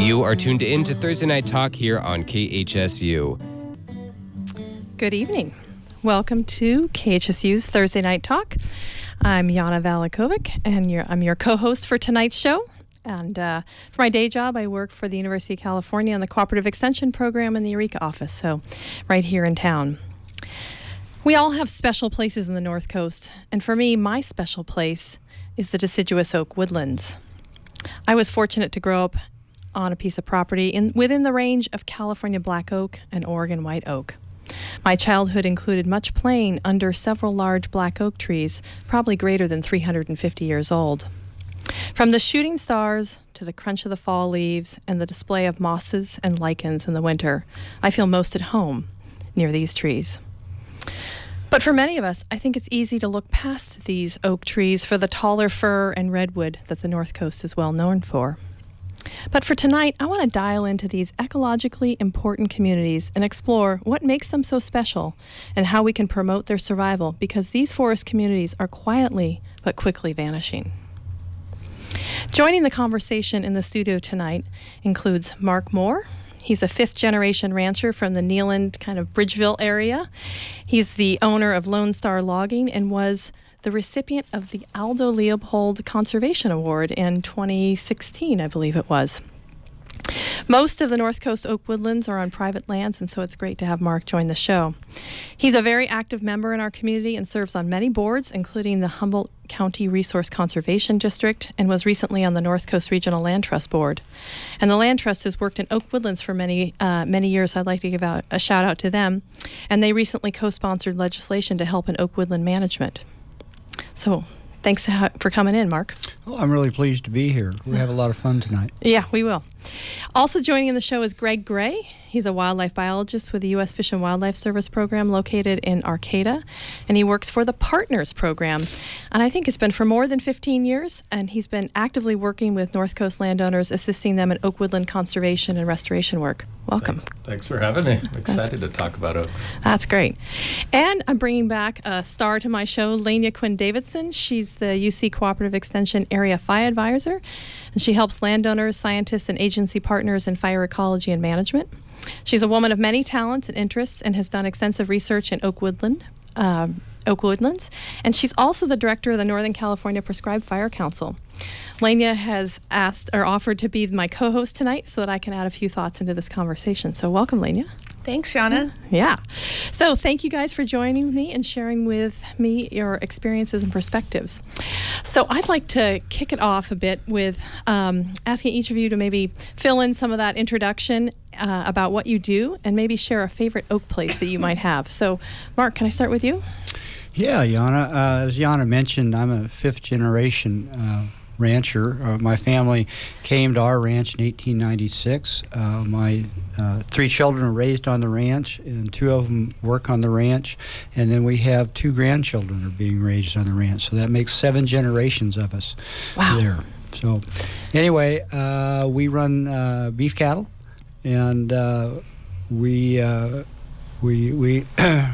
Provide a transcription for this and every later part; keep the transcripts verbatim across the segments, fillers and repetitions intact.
You are tuned in to Thursday Night Talk here on K H S U. Good evening. Welcome to K H S U's Thursday Night Talk. I'm Yana Valakovic, and you're, I'm your co-host for tonight's show. And uh, for my day job, I work for the University of California in the Cooperative Extension Program in the Eureka office, so right here in town. We all have special places in the North Coast, and for me, my special place is the deciduous oak woodlands. I was fortunate to grow up on a piece of property in, within the range of California black oak and Oregon white oak. My childhood included much playing under several large black oak trees, probably greater than three hundred fifty years old. From the shooting stars to the crunch of the fall leaves and the display of mosses and lichens in the winter, I feel most at home near these trees. But for many of us, I think it's easy to look past these oak trees for the taller fir and redwood that the North Coast is well known for. But for tonight, I want to dial into these ecologically important communities and explore what makes them so special and how we can promote their survival, because these forest communities are quietly but quickly vanishing. Joining the conversation in the studio tonight includes Mark Moore. He's a fifth-generation rancher from the Neeland, kind of Bridgeville area. He's the owner of Lone Star Logging and was the recipient of the Aldo Leopold Conservation Award in twenty sixteen, I believe it was. Most of the North Coast oak woodlands are on private lands, and so it's great to have Mark join the show. He's a very active member in our community and serves on many boards, including the Humboldt County Resource Conservation District, and was recently on the North Coast Regional Land Trust Board. And the Land Trust has worked in oak woodlands for many, uh, many years. I'd like to give out a shout out to them. And they recently co-sponsored legislation to help in oak woodland management. So thanks for coming in, Mark. Oh, I'm really pleased to be here. We have a lot of fun tonight. Yeah, we will. Also joining in the show is Greg Gray. He's a wildlife biologist with the U S Fish and Wildlife Service program located in Arcata, and he works for the Partners program. And I think it's been for more than fifteen years, and he's been actively working with North Coast landowners, assisting them in oak woodland conservation and restoration work. Welcome. Thanks, Thanks for having me. I'm excited that's, to talk about oaks. That's great. And I'm bringing back a star to my show, Lania Quinn Davidson. She's the U C Cooperative Extension Area Fire Advisor, and she helps landowners, scientists, and agency partners in fire ecology and management. She's a woman of many talents and interests and has done extensive research in oak woodland, uh, oak woodlands, and she's also the director of the Northern California Prescribed Fire Council. Lania has asked or offered to be my co-host tonight so that I can add a few thoughts into this conversation. So welcome, Lania. Thanks, Yana. Yeah. So thank you guys for joining me and sharing with me your experiences and perspectives. So I'd like to kick it off a bit with um, asking each of you to maybe fill in some of that introduction uh, about what you do and maybe share a favorite oak place that you might have. So Mark, can I start with you? Yeah, Yana. Uh, as Yana mentioned, I'm a fifth generation uh, rancher. Uh, my family came to our ranch in eighteen ninety-six. Uh, my uh, three children are raised on the ranch, and two of them work on the ranch. And then we have two grandchildren are being raised on the ranch. So that makes seven generations of us wow. there. So anyway, uh, we run uh, beef cattle, and uh, we uh, we we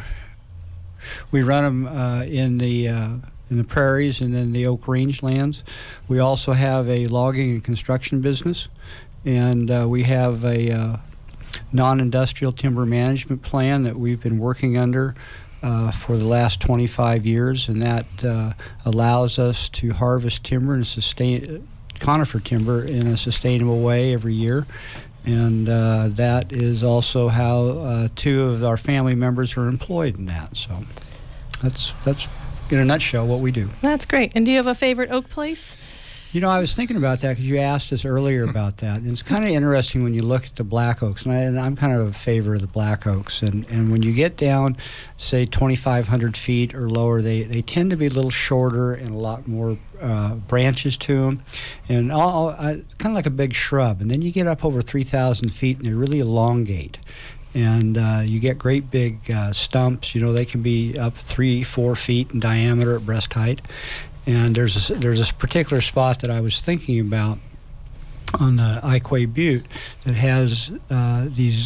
we run them uh, in the uh, in the prairies and in the oak rangelands. We also have a logging and construction business, and uh, we have a uh, non-industrial timber management plan that we've been working under uh, for the last twenty-five years, and that uh, allows us to harvest timber and sustain conifer timber in a sustainable way every year. And uh, that is also how uh, two of our family members are employed in that. So that's that's in a nutshell what we do. That's great. And do you have a favorite oak place? You know, I was thinking about that because you asked us earlier about that. And it's kind of interesting when you look at the black oaks. And, I, and I'm kind of a favor of the black oaks. And, and when you get down, say, twenty-five hundred feet or lower, they, they tend to be a little shorter and a lot more uh, branches to them. And all, uh, kind of like a big shrub. And then you get up over three thousand feet and they really elongate. And uh, you get great big uh, stumps. You know, they can be up three, four feet in diameter at breast height. And there's a, there's a particular spot that I was thinking about on the Iquay Butte that has uh, these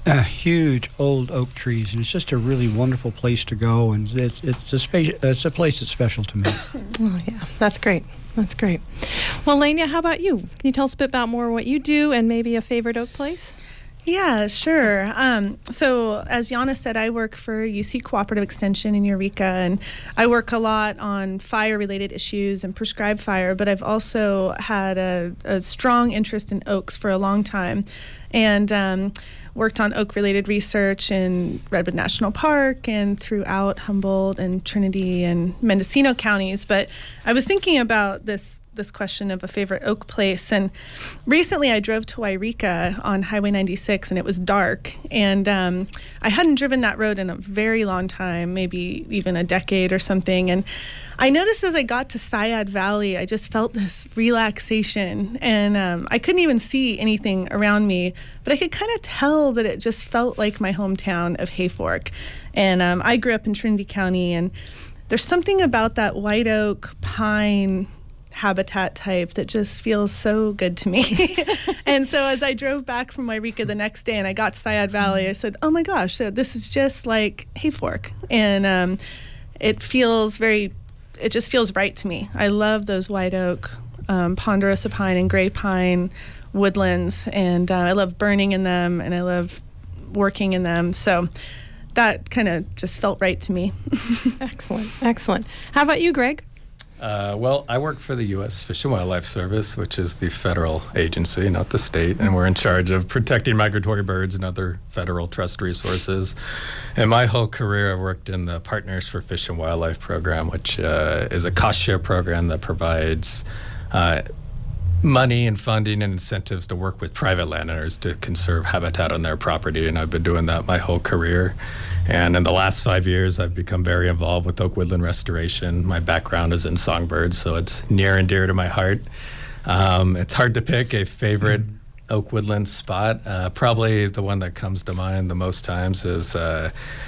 uh, huge old oak trees, and it's just a really wonderful place to go, and it's it's a space, it's a place that's special to me. Oh yeah, that's great. That's great. Well, Lania, how about you? Can you tell us a bit about more what you do and maybe a favorite oak place? Yeah, sure. Um, so as Yana said, I work for U C Cooperative Extension in Eureka, and I work a lot on fire-related issues and prescribed fire, but I've also had a, a strong interest in oaks for a long time, and um, worked on oak-related research in Redwood National Park and throughout Humboldt and Trinity and Mendocino counties. But I was thinking about this this question of a favorite oak place, and recently I drove to Yreka on Highway ninety-six, and it was dark, and um, I hadn't driven that road in a very long time, maybe even a decade or something, and I noticed as I got to Syad Valley, I just felt this relaxation, and um, I couldn't even see anything around me, but I could kind of tell that it just felt like my hometown of Hayfork. And um, I grew up in Trinity County, and there's something about that white oak pine habitat type that just feels so good to me. And so as I drove back from Yreka the next day and I got to Syad Valley, I said, oh my gosh, so this is just like Hayfork. And um, it feels very, it just feels right to me. I love those white oak, um, ponderosa pine and gray pine woodlands, and uh, I love burning in them, and I love working in them. So that kind of just felt right to me. Excellent, excellent. How about you, Greg? Uh, well, I work for the U S Fish and Wildlife Service, which is the federal agency, not the state, and we're in charge of protecting migratory birds and other federal trust resources. And my whole career, I've worked in the Partners for Fish and Wildlife program, which uh, is a cost share program that provides uh, money and funding and incentives to work with private landowners to conserve habitat on their property, and I've been doing that my whole career. And in the last five years, I've become very involved with oak woodland restoration. My background is in songbirds, so it's near and dear to my heart. Um, it's hard to pick a favorite oak woodland spot. Uh, probably the one that comes to mind the most times is uh,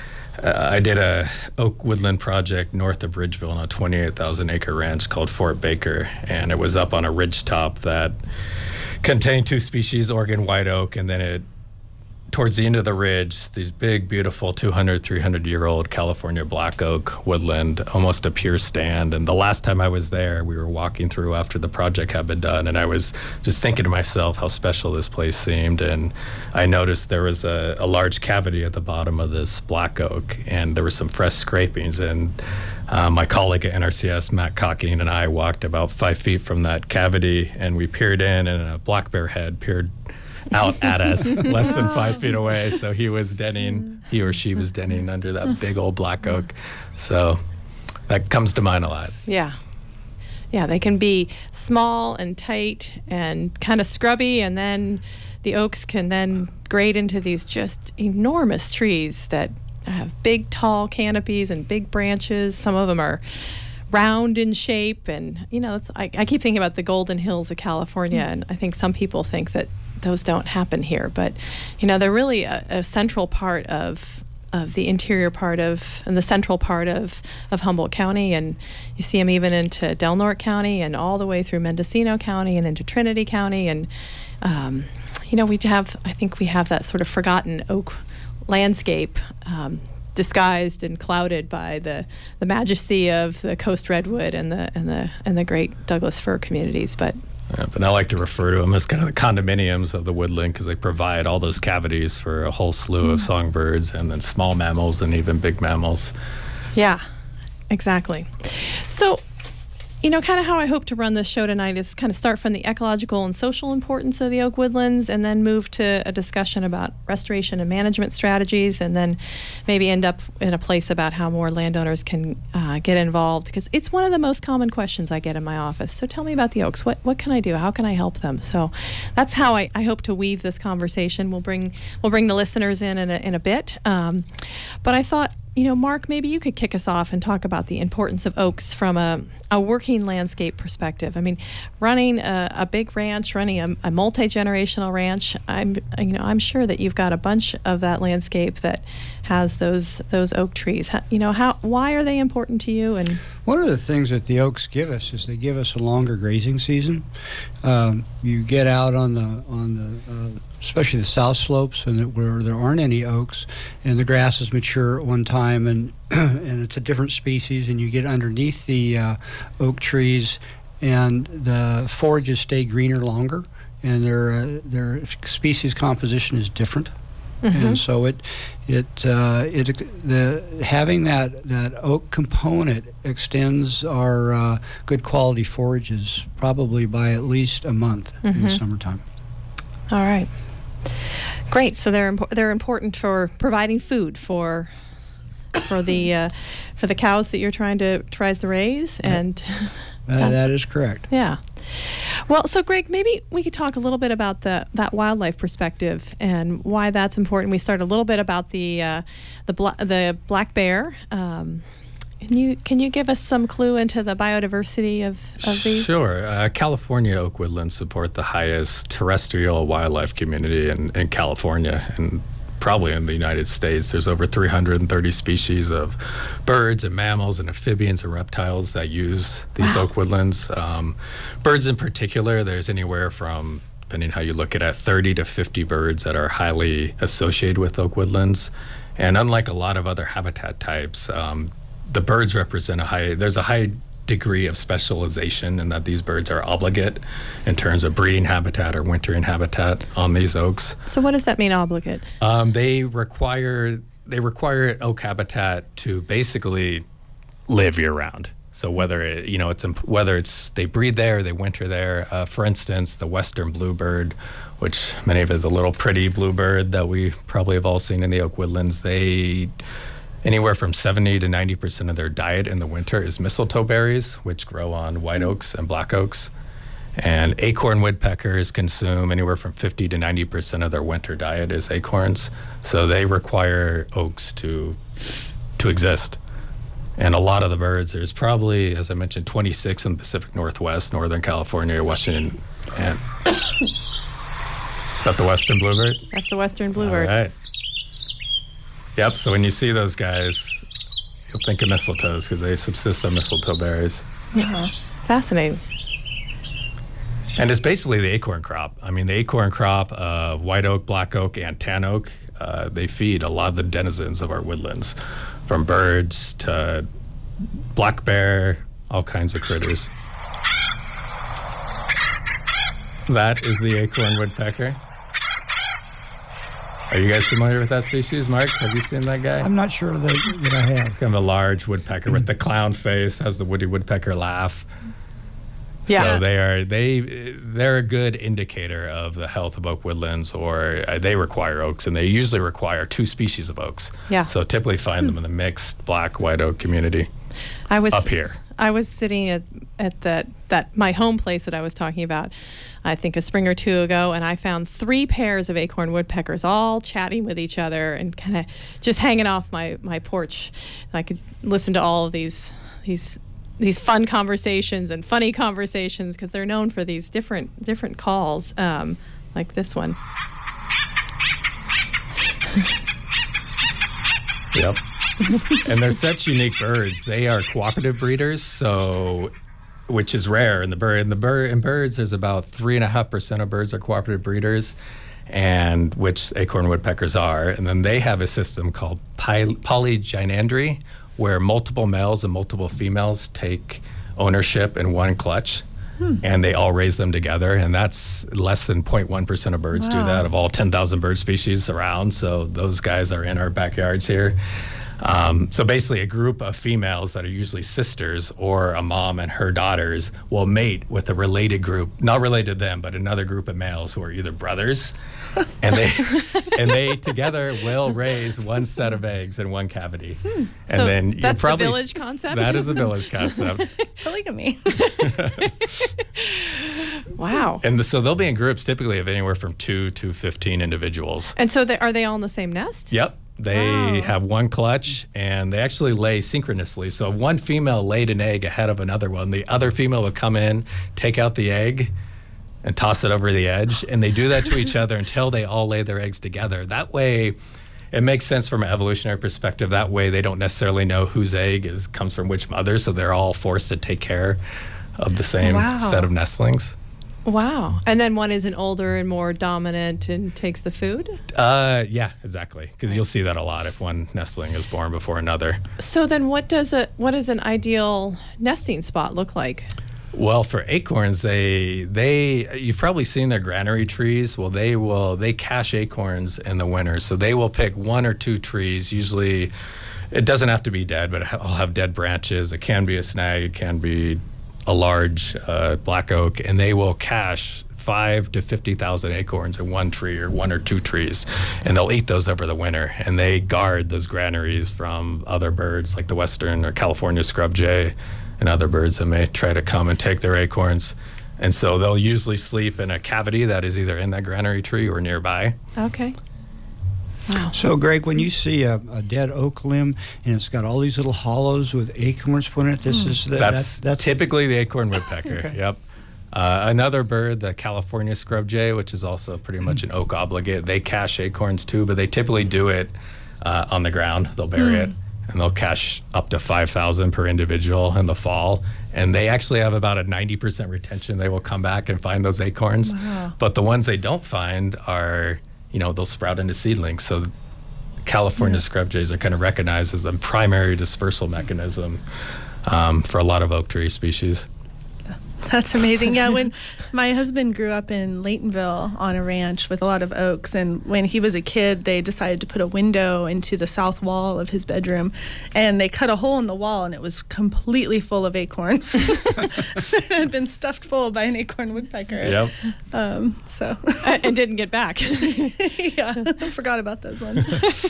uh, I did a oak woodland project north of Ridgeville on a twenty-eight thousand acre ranch called Fort Baker, and it was up on a ridge top that contained two species, Oregon white oak, and then it towards the end of the ridge, these big, beautiful two hundred, three hundred year old California black oak woodland, almost a pure stand. And the last time I was there, we were walking through after the project had been done, and I was just thinking to myself how special this place seemed. And I noticed there was a, a large cavity at the bottom of this black oak, and there were some fresh scrapings. And uh, my colleague at N R C S, Matt Cocking, and I walked about five feet from that cavity, and we peered in, and a black bear head peered out at us less than five feet away. So he was denning, he or she was denning under that big old black oak. So that comes to mind a lot. Yeah. Yeah, they can be small and tight and kind of scrubby, and then the oaks can then grade into these just enormous trees that have big, tall canopies and big branches. Some of them are round in shape, and you know, it's, I, I keep thinking about the Golden Hills of California, and I think some people think that those don't happen here, but you know, they're really a, a central part of of the interior part of and the central part of of Humboldt County, and you see them even into Del Norte County and all the way through Mendocino County and into Trinity County, and um, you know, we have I think we have that sort of forgotten oak landscape, um, disguised and clouded by the, the majesty of the coast redwood and the and the and the great Douglas fir communities. But yeah, but I like to refer to them as kind of the condominiums of the woodland, because they provide all those cavities for a whole slew mm-hmm. of songbirds and then small mammals and even big mammals. Yeah, exactly. So, you know, kind of how I hope to run this show tonight is kind of start from the ecological and social importance of the oak woodlands, and then move to a discussion about restoration and management strategies, and then maybe end up in a place about how more landowners can uh, get involved, because it's one of the most common questions I get in my office. So tell me about the oaks. What what can I do? How can I help them? So that's how I, I hope to weave this conversation. We'll bring we'll bring the listeners in in a, in a bit. Um, but I thought, you know, Mark, maybe you could kick us off and talk about the importance of oaks from a, a working landscape perspective. I mean, running a, a big ranch, running a, a multi-generational ranch, I'm, you know, I'm sure that you've got a bunch of that landscape that has those those oak trees. How, you know, how why are they important to you? And One of the things that the oaks give us is they give us a longer grazing season. Um, you get out on the on the uh, especially the south slopes, and it, where there aren't any oaks, and the grass is mature at one time, and and it's a different species, and you get underneath the uh, oak trees, and the forages stay greener longer, and their uh, their species composition is different. Mm-hmm. And so it, it, uh, it, the having that, that oak component extends our uh, good quality forages probably by at least a month mm-hmm. in the summertime. All right, great. So they're impo- they're important for providing food for for the uh, for the cows that you're trying to tries to raise, and uh, that is correct. Yeah. Well, so Greg, maybe we could talk a little bit about the that wildlife perspective and why that's important. We started a little bit about the uh, the bla- the black bear. Um, can you can you give us some clue into the biodiversity of, of these? Sure. Uh, California oak woodlands support the highest terrestrial wildlife community in, in California, and probably in the United States. There's over three hundred thirty species of birds and mammals and amphibians and reptiles that use these wow. oak woodlands. Um, birds in particular, there's anywhere from, depending how you look at it, thirty to fifty birds that are highly associated with oak woodlands. And unlike a lot of other habitat types, um, the birds represent a high, there's a high degree of specialization in that these birds are obligate in terms of breeding habitat or wintering habitat on these oaks. So what does that mean, obligate? Um, they require they require oak habitat to basically live year round. So whether it, you know it's whether it's they breed there, they winter there. Uh, for instance, the western bluebird, which many of it, the little pretty bluebird that we probably have all seen in the oak woodlands, they anywhere from seventy to ninety percent of their diet in the winter is mistletoe berries, which grow on white oaks and black oaks. And acorn woodpeckers consume anywhere from fifty to ninety percent of their winter diet is acorns. So they require oaks to to exist. And a lot of the birds, there's probably, as I mentioned, twenty-six in the Pacific Northwest, Northern California, Washington, and is that the western bluebird? That's the western bluebird. All right. Yep, so when you see those guys, you'll think of mistletoes because they subsist on mistletoe berries. Yeah, fascinating. And it's basically the acorn crop. I mean, the acorn crop of white oak, black oak, and tan oak, uh, they feed a lot of the denizens of our woodlands, from birds to black bear, all kinds of critters. That is the acorn woodpecker. Are you guys familiar with that species, Mark? Have you seen that guy? I'm not sure that, that I have. It's kind of a large woodpecker with the clown face, has the Woody Woodpecker laugh. Yeah. So they are they they're a good indicator of the health of oak woodlands, or uh, they require oaks, and they usually require two species of oaks. Yeah. So typically find them in the mixed black white oak community. I was up here. I was sitting at at that that my home place that I was talking about, I think a spring or two ago, and I found three pairs of acorn woodpeckers all chatting with each other and kind of just hanging off my, my porch. And I could listen to all of these these these fun conversations and funny conversations because they're known for these different different calls, um, like this one. Yep. And they're such unique birds. They are cooperative breeders, so which is rare in the bird. In the bird in birds, there's about three and a half percent of birds are cooperative breeders, and which acorn woodpeckers are. And then they have a system called poly- polygynandry, where multiple males and multiple females take ownership in one clutch. Hmm. And they all raise them together, and that's less than zero point one percent of birds wow. do that of all ten thousand bird species around. So those guys are in our backyards here. Um, so basically a group of females that are usually sisters, or a mom and her daughters, will mate with a related group, not related to them, but another group of males who are either brothers, and they and they together will raise one set of eggs in one cavity. Hmm. And so then that's you're probably, the village concept? That is the village concept. Polygamy. Wow. And the, so they'll be in groups typically of anywhere from two to fifteen individuals. And so they, are they all in the same nest? Yep. They wow. have one clutch, and they actually lay synchronously. So if one female laid an egg ahead of another one, the other female would come in, take out the egg, and toss it over the edge. And they do that to each other until they all lay their eggs together. That way, it makes sense from an evolutionary perspective. That way they don't necessarily know whose egg is comes from which mother, so they're all forced to take care of the same Wow. set of nestlings. Wow. And then one isn't older and more dominant and takes the food? Uh, yeah, exactly. Because you'll see that a lot if one nestling is born before another. So then what does a what does an ideal nesting spot look like? Well, for acorns, they they you've probably seen their granary trees. Well, they will they cache acorns in the winter, so they will pick one or two trees. Usually, it doesn't have to be dead, but it'll have dead branches. It can be a snag. It can be a large uh, black oak, and they will cache five to fifty thousand acorns in one tree or one or two trees, and they'll eat those over the winter. And they guard those granaries from other birds like the western or California scrub jay and other birds that may try to come and take their acorns. And so they'll usually sleep in a cavity that is either in that granary tree or nearby. Okay. Wow. So, Greg, when you see a, a dead oak limb and it's got all these little hollows with acorns put in it, this mm. is the, that's, that, that's typically the acorn woodpecker. Okay. Yep. Uh, another bird, the California scrub jay, which is also pretty much an oak obligate, they cache acorns too, but they typically do it uh, on the ground. They'll bury mm. it, and they'll cache up to five thousand per individual in the fall. And they actually have about a ninety percent retention. They will come back and find those acorns. Wow. But the ones they don't find are, you know, they'll sprout into seedlings. So California yeah. scrub jays are kind of recognized as the primary dispersal mechanism um, for a lot of oak tree species. That's amazing. Yeah, when my husband grew up in Laytonville on a ranch with a lot of oaks, and when he was a kid, they decided to put a window into the south wall of his bedroom, and they cut a hole in the wall, and it was completely full of acorns. It had been stuffed full by an acorn woodpecker. Yep. Um, so. And didn't get back. Yeah, I forgot about those ones.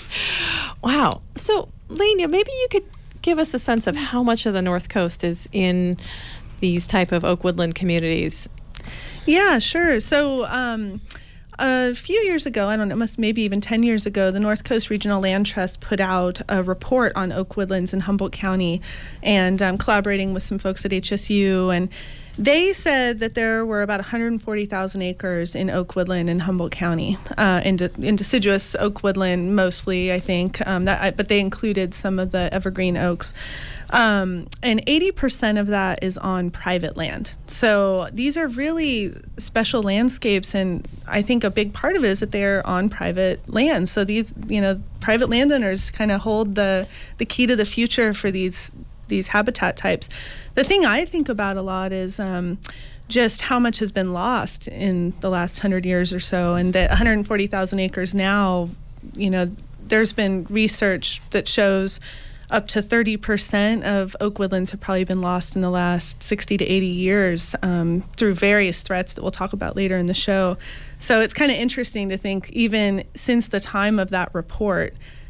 Wow. So, Lania, maybe you could give us a sense of how much of the North Coast is in these type of oak woodland communities. Yeah, sure. So um, a few years ago, I don't know, must maybe even ten years ago, the North Coast Regional Land Trust put out a report on oak woodlands in Humboldt County, and um, collaborating with some folks at H S U, and they said that there were about one hundred forty thousand acres in oak woodland in Humboldt County, uh, in, de- in deciduous oak woodland mostly, I think, um, that, but they included some of the evergreen oaks. Um, and eighty percent of that is on private land. So these are really special landscapes, and I think a big part of it is that they're on private land. So these, you know, private landowners kind of hold the, the key to the future for these these habitat types. The thing I think about a lot is um, just how much has been lost in the last hundred years or so, and that one hundred forty thousand acres now, you know, there's been research that shows up to thirty percent of oak woodlands have probably been lost in the last sixty to eighty years um, through various threats that we'll talk about later in the show. So it's kind of interesting to think, even since the time of that report,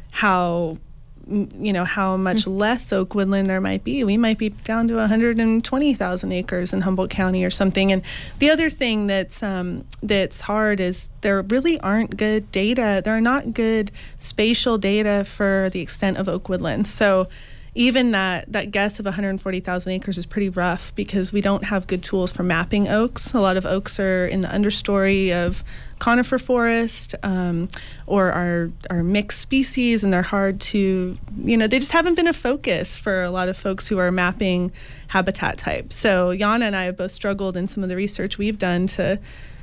how you know how much mm-hmm. less oak woodland there might be. We might be down to one hundred twenty thousand acres in Humboldt County or something. And the other thing that's um, that's hard is there really aren't good data. There are not good spatial data for the extent of oak woodland. So even that, that guess of one hundred forty thousand acres is pretty rough because we don't have good tools for mapping oaks. A lot of oaks are in the understory of conifer forest um, or are, are mixed species, and they're hard to, you know, they just haven't been a focus for a lot of folks who are mapping habitat types. So Jana and I have both struggled in some of the research we've done to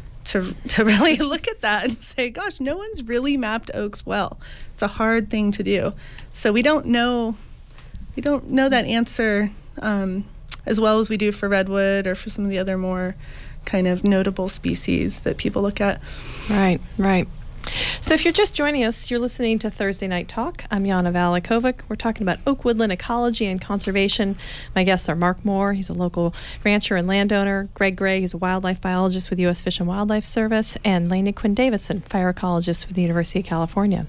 to to really look at that and say, gosh, no one's really mapped oaks well. It's a hard thing to do. So we don't know we don't know that answer um, as well as we do for redwood or for some of the other more kind of notable species that people look at. Right, right. So if you're just joining us, you're listening to Thursday Night Talk. I'm Jana Valakovic. We're talking about oak woodland ecology and conservation. My guests are Mark Moore, he's a local rancher and landowner, Greg Gray, he's a wildlife biologist with U S Fish and Wildlife Service, and Lania Quinn Davidson, fire ecologist with the University of California.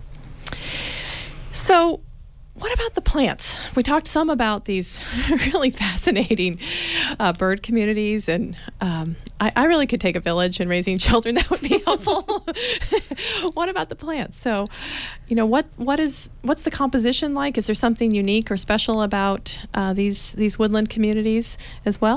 So what about the plants? We talked some about these really fascinating uh, bird communities, and um, I, I really could take a village in raising children. That would be helpful. What about the plants? So, you know, what what is what's the composition like? Is there something unique or special about uh, these these woodland communities as well?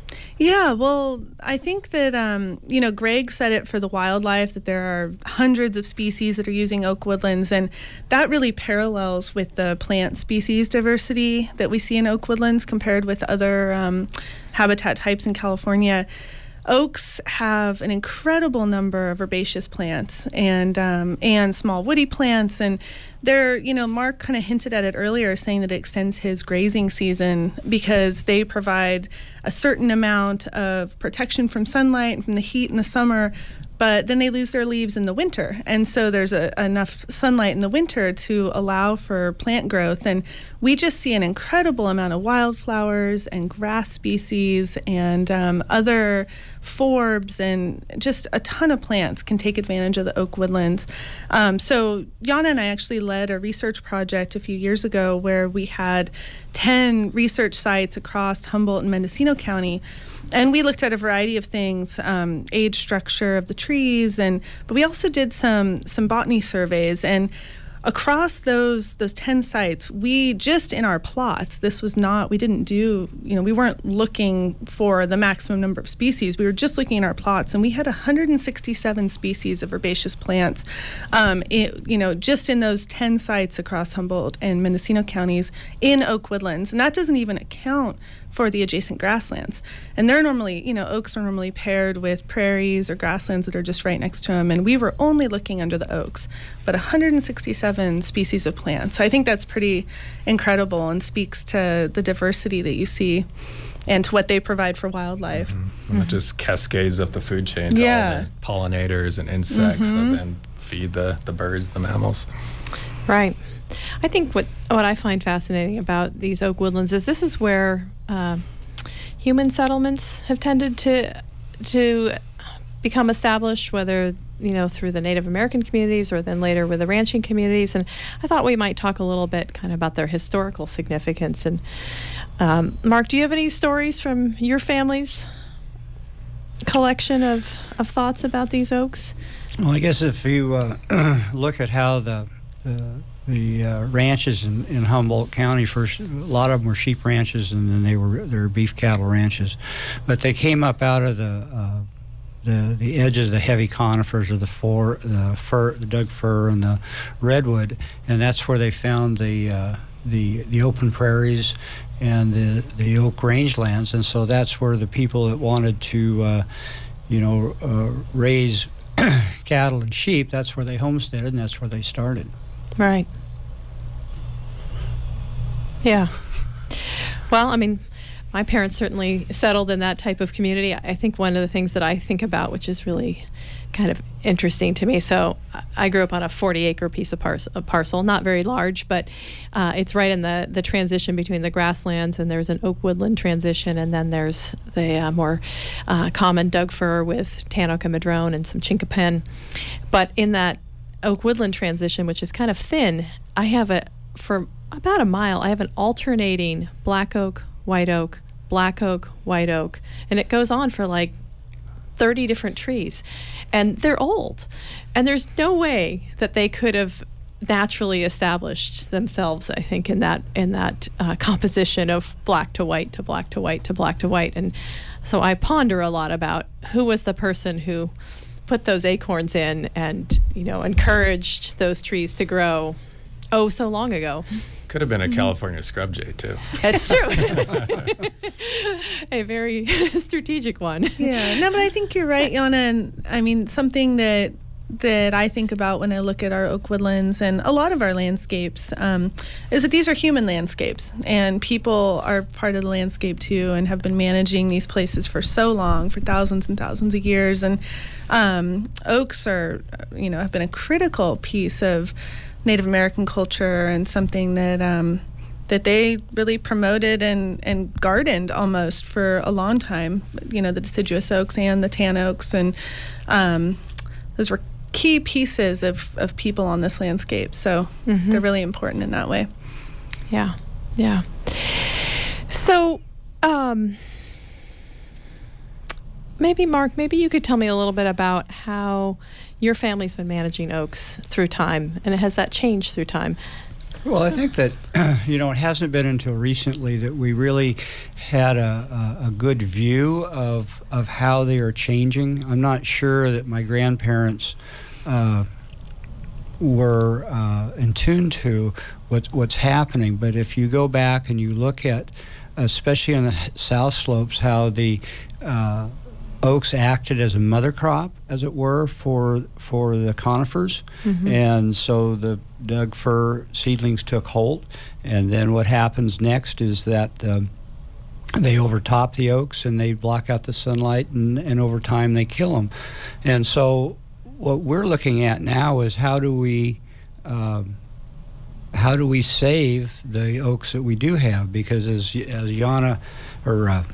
Yeah, well, I think that, um, you know, Greg said it for the wildlife, that there are hundreds of species that are using oak woodlands, and that really parallels with the plant species diversity that we see in oak woodlands compared with other um, habitat types in California. Oaks have an incredible number of herbaceous plants and um, and small woody plants, and they're, you know, Mark kind of hinted at it earlier, saying that it extends his grazing season because they provide a certain amount of protection from sunlight and from the heat in the summer, but then they lose their leaves in the winter. And so there's a, enough sunlight in the winter to allow for plant growth. And we just see an incredible amount of wildflowers and grass species and um, other forbs, and just a ton of plants can take advantage of the oak woodlands. Um, so Yana and I actually led a research project a few years ago where we had ten research sites across Humboldt and Mendocino County. And we looked at a variety of things, um, age structure of the trees, and but we also did some some botany surveys. And across those those ten sites, we just in our plots, this was not, we didn't do, you know, we weren't looking for the maximum number of species. We were just looking at our plots, and we had one hundred sixty-seven species of herbaceous plants, um, it, you know, just in those ten sites across Humboldt and Mendocino counties in oak woodlands. And that doesn't even account for the adjacent grasslands. And they're normally, you know, oaks are normally paired with prairies or grasslands that are just right next to them. And we were only looking under the oaks, but one hundred sixty-seven species of plants. I think that's pretty incredible and speaks to the diversity that you see and to what they provide for wildlife. Mm-hmm. And it just cascades up the food chain to Yeah. all the pollinators and insects Mhm. that then feed the, the birds, the mammals. Right. I think what what I find fascinating about these oak woodlands is this is where uh, human settlements have tended to to become established, whether, you know, through the Native American communities or then later with the ranching communities. And I thought we might talk a little bit kind of about their historical significance. And um, Mark, do you have any stories from your family's collection of, of thoughts about these oaks? Well, I guess if you uh, look at how the uh, the uh, ranches in, in Humboldt County, first, a lot of them were sheep ranches, and then they were they were beef cattle ranches, but they came up out of the uh, the the edges of the heavy conifers of the for the fir, the Doug fir, and the redwood, and that's where they found the uh, the the open prairies and the the oak rangelands, and so that's where the people that wanted to uh, you know uh, raise cattle and sheep, that's where they homesteaded, and that's where they started. Right. Yeah. Well, I mean, my parents certainly settled in that type of community. I think one of the things that I think about, which is really kind of interesting to me. So I grew up on a forty acre piece of, par- of parcel, not very large, but uh, it's right in the, the transition between the grasslands, and there's an oak woodland transition, and then there's the uh, more uh, common Doug fir with tan oak and madrone and some chinquapin. But in that oak woodland transition, which is kind of thin, I have a, for about a mile, I have an alternating black oak, white oak, black oak, white oak, and it goes on for like thirty different trees, and they're old, and there's no way that they could have naturally established themselves, I think, in that in that uh, composition of black to white to black to white to black to white. And so I ponder a lot about who was the person who put those acorns in and, you know, encouraged those trees to grow oh so long ago. Could have been a California scrub jay, too. That's true. A very strategic one. Yeah, no, but I think you're right, Yana. And I mean, something that that I think about when I look at our oak woodlands and a lot of our landscapes um, is that these are human landscapes, and people are part of the landscape too, and have been managing these places for so long, for thousands and thousands of years. And um, oaks are, you know, have been a critical piece of Native American culture, and something that um, that they really promoted and, and gardened almost for a long time. You know, the deciduous oaks and the tan oaks, and um, those were key pieces of, of people on this landscape. So mm-hmm. they're really important in that way. Yeah, yeah. So um, maybe, Mark, maybe you could tell me a little bit about how your family's been managing oaks through time, and has that changed through time? Well, I think that, you know, it hasn't been until recently that we really had a, a, a good view of of how they are changing. I'm not sure that my grandparents uh, were uh, in tune to what's, what's happening, but if you go back and you look at, especially on the south slopes, how the uh, oaks acted as a mother crop, as it were, for for the conifers, mm-hmm. and so the Doug fir seedlings took hold, and then what happens next is that um, they overtop the oaks and they block out the sunlight, and, and over time they kill them. And so what we're looking at now is how do we um, how do we save the oaks that we do have, because as as Yana or uh,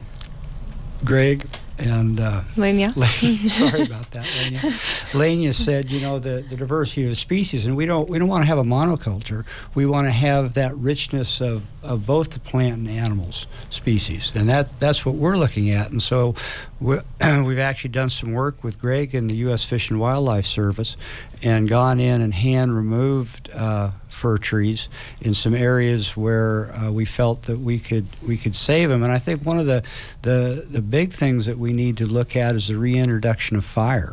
Greg and uh, Lania. Lania, sorry about that, Lania. Lania said, you know, the, the diversity of the species, and we don't we don't want to have a monoculture. We want to have that richness of, of both the plant and animals species, and that that's what we're looking at. And so we're, we've actually done some work with Greg and the U S Fish and Wildlife Service, and gone in and hand removed uh, fir trees in some areas where uh, we felt that we could we could save them. And I think one of the the the big things that we need to look at is the reintroduction of fire.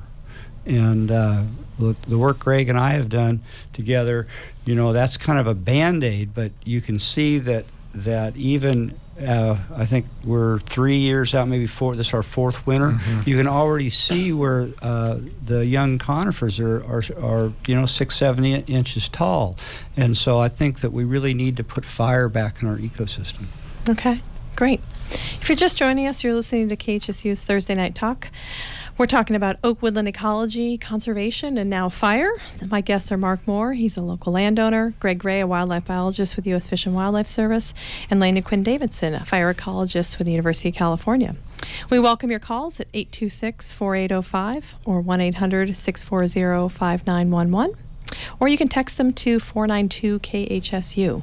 And uh, the work Greg and I have done together, you know, that's kind of a Band-Aid, but you can see that that even uh, I think we're three years out, maybe four. This is our fourth winter. Mm-hmm. You can already see where uh, the young conifers are, are, are, you know, six, seven inches tall. And so I think that we really need to put fire back in our ecosystem. Okay, great. If you're just joining us, you're listening to K H S U's Thursday Night Talk. We're talking about oak woodland ecology, conservation, and now fire. My guests are Mark Moore, he's a local landowner, Greg Gray, a wildlife biologist with U S Fish and Wildlife Service, and Lania Quinn Davidson, a fire ecologist with the University of California. We welcome your calls at eight two six, four eight zero five or one eight hundred, six four zero, five nine one one, or you can text them to four nine two K H S U.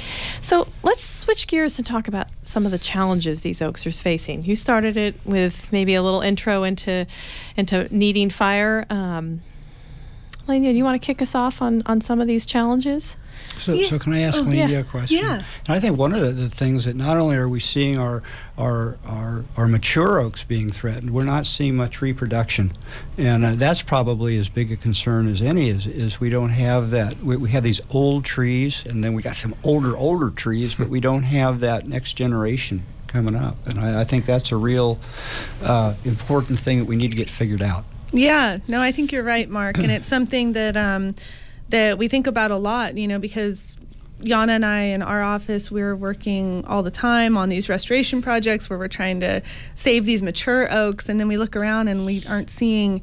So let's switch gears and talk about some of the challenges these oaks are facing. You started it with maybe a little intro into into needing fire. Um, Lania, do you want to kick us off on, on some of these challenges? So, yeah. so can I ask oh, Lania yeah. a question? Yeah. And I think one of the, the things that not only are we seeing our, our our our mature oaks being threatened, we're not seeing much reproduction, and uh, that's probably as big a concern as any. Is is we don't have that. We, we have these old trees, and then we got some older older trees, but we don't have that next generation coming up, and I, I think that's a real uh, important thing that we need to get figured out. Yeah, no, I think you're right, Mark, and it's something that um, that we think about a lot, you know, because Yana and I in our office, we're working all the time on these restoration projects where we're trying to save these mature oaks, and then we look around and we aren't seeing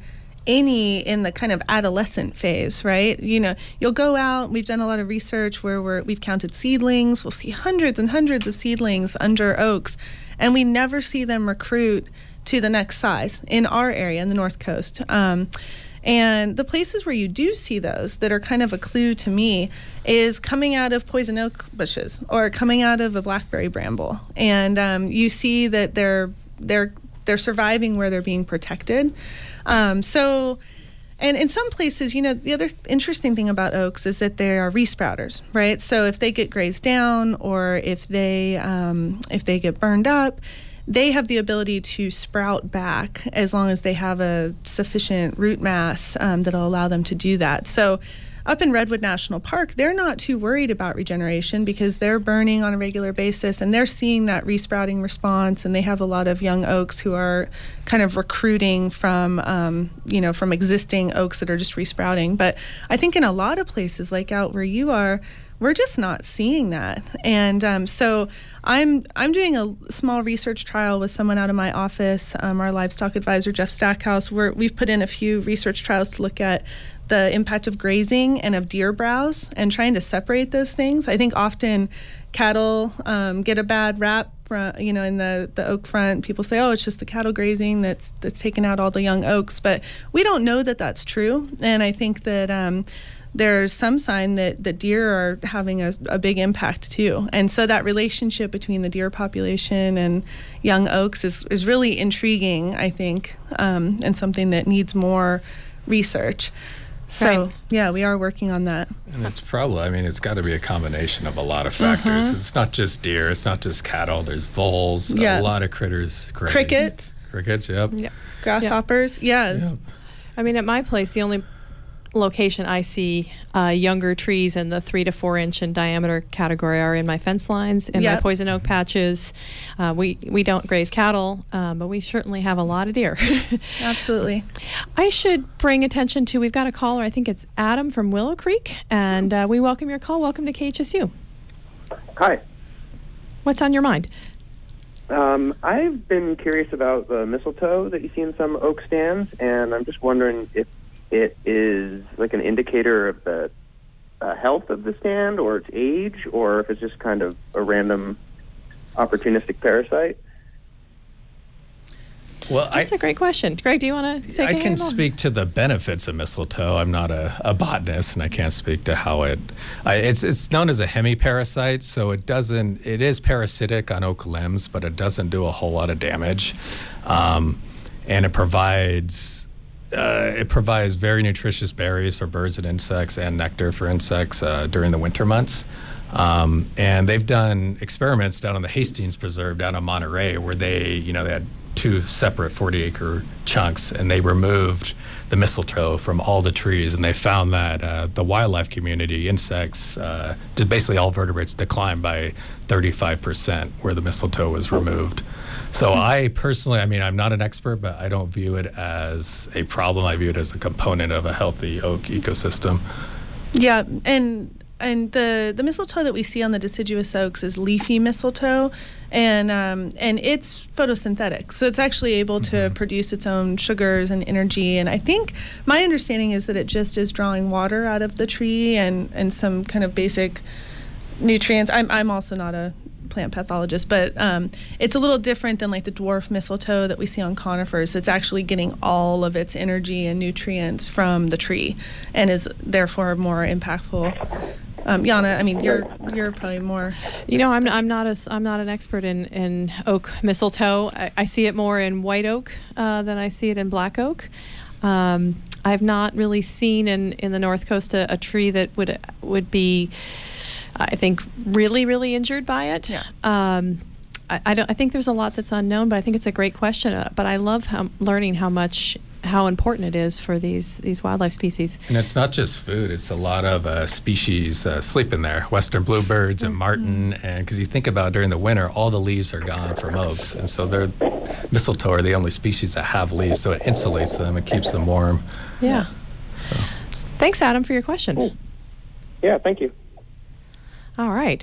any in the kind of adolescent phase, right? You know, you'll go out, we've done a lot of research where we're, we've counted seedlings, we'll see hundreds and hundreds of seedlings under oaks, and we never see them recruit to the next size in our area in the North Coast. Um, and the places where you do see those that are kind of a clue to me is coming out of poison oak bushes or coming out of a blackberry bramble. And um, you see that they're they're they're surviving where they're being protected. Um, so, and in some places, you know, the other interesting thing about oaks is that they are resprouters, right? So if they get grazed down or if they um, if they get burned up, they have the ability to sprout back as long as they have a sufficient root mass um, that'll allow them to do that. So up in Redwood National Park, they're not too worried about regeneration because they're burning on a regular basis and they're seeing that resprouting response, and they have a lot of young oaks who are kind of recruiting from, um, you know, from existing oaks that are just resprouting. But I think in a lot of places, like out where you are, we're just not seeing that. And um, so I'm I'm doing a small research trial with someone out of my office, um, our livestock advisor, Jeff Stackhouse, where we've put in a few research trials to look at the impact of grazing and of deer browse and trying to separate those things. I think often cattle um, get a bad rap from, you know, in the, the oak front. People say, oh, it's just the cattle grazing that's that's taking out all the young oaks. But we don't know that that's true. And I think that um, there's some sign that, that deer are having a, a big impact too. And so that relationship between the deer population and young oaks is, is really intriguing, I think, um, and something that needs more research. So, Right. yeah, we are working on that. And it's probably, I mean, it's got to be a combination of a lot of factors. Mhm. It's not just deer, it's not just cattle. There's voles, Yeah. a lot of critters. graze. Crickets, Crickets, yep. Yeah. grasshoppers. Yeah. Yep. I mean, at my place, the only location I see uh, younger trees in the three to four inch in diameter category are in my fence lines, in my Yep. poison oak patches. Uh, we we don't graze cattle, um, but we certainly have a lot of deer. Absolutely. I should bring attention to, we've got a caller, I think it's Adam from Willow Creek, and uh, we welcome your call. Welcome to K H S U. Hi. What's on your mind? Um, I've been curious about the mistletoe that you see in some oak stands, and I'm just wondering if it is like an indicator of the uh, health of the stand or its age, or if it's just kind of a random opportunistic parasite. Well, I, That's a great question. Greg, do you want to take I a can handle? speak to the benefits of mistletoe. I'm not a, a botanist, and I can't speak to how it. I, it's it's known as a hemiparasite, so it doesn't. It is parasitic on oak limbs, but it doesn't do a whole lot of damage, um, and it provides. Uh, it provides very nutritious berries for birds and insects, and nectar for insects uh, during the winter months. Um, and they've done experiments down on the Hastings Preserve down in Monterey, where they, you know, they had two separate forty acre chunks, and they removed the mistletoe from all the trees, and they found that uh, the wildlife community, insects, uh, did basically all vertebrates declined by thirty-five percent where the mistletoe was removed. So I personally, I mean, I'm not an expert, but I don't view it as a problem. I view it as a component of a healthy oak ecosystem. Yeah, and and the the mistletoe that we see on the deciduous oaks is leafy mistletoe, and um, and it's photosynthetic, so it's actually able to Mhm. produce its own sugars and energy. And I think my understanding is that it just is drawing water out of the tree and and some kind of basic nutrients. I'm I'm also not a plant pathologist, but um, it's a little different than like the dwarf mistletoe that we see on conifers. It's actually getting all of its energy and nutrients from the tree, and is therefore more impactful. Um, Yana, I mean, you're you're probably more. You know, I'm I'm not a I'm not an expert in, in oak mistletoe. I, I see it more in white oak uh, than I see it in black oak. Um, I've not really seen in, in the North Coast a, a tree that would would be, I think, really really injured by it. Yeah. Um, I, I don't. I think there's a lot that's unknown, but I think it's a great question. Uh, but I love how, learning how much how important it is for these these wildlife species. And it's not just food, it's a lot of uh, species uh, sleep in there, western bluebirds and martin, and because you think about during the winter, all the leaves are gone from oaks, and so they're mistletoe are the only species that have leaves, so it insulates them, it keeps them warm. Yeah. So. Thanks, Adam, for your question. Cool. Yeah, thank you. All right.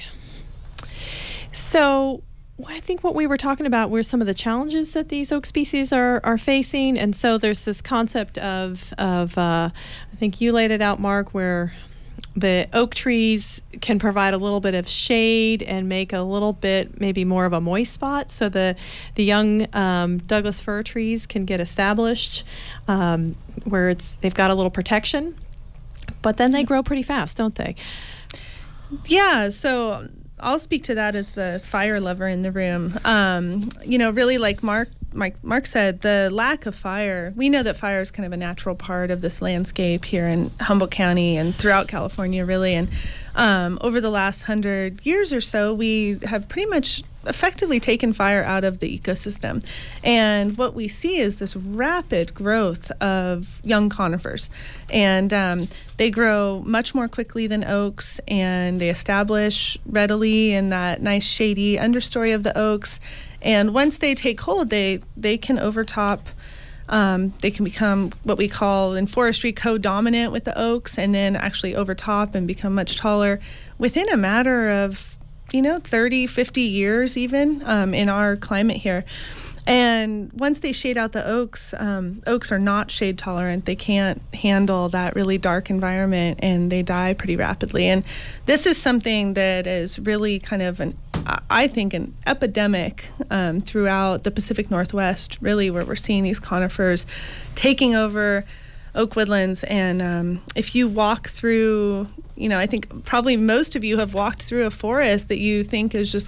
So well, I think what we were talking about were some of the challenges that these oak species are, are facing. And so there's this concept of, of uh, I think you laid it out, Mark, where the oak trees can provide a little bit of shade and make a little bit maybe more of a moist spot, so the the young um, Douglas fir trees can get established um, where it's they've got a little protection, but then they grow pretty fast, don't they? Yeah, so I'll speak to that as the fire lover in the room. Um, you know, really, like Mark, Mike, Mark said, the lack of fire. We know that fire is kind of a natural part of this landscape here in Humboldt County and throughout California, really. And um, over the last hundred years or so, we have pretty much effectively taken fire out of the ecosystem. And what we see is this rapid growth of young conifers. And um, they grow much more quickly than oaks, and they establish readily in that nice shady understory of the oaks. And once they take hold, they, they can overtop. Um, they can become what we call in forestry co-dominant with the oaks, and then actually overtop and become much taller within a matter of, you know, thirty, fifty years even um, in our climate here. And once they shade out the oaks, um, oaks are not shade tolerant. They can't handle that really dark environment, and they die pretty rapidly. And this is something that is really kind of an, I think, an epidemic um, throughout the Pacific Northwest, really, where we're seeing these conifers taking over oak woodlands. And um, if you walk through, you know, I think probably most of you have walked through a forest that you think is just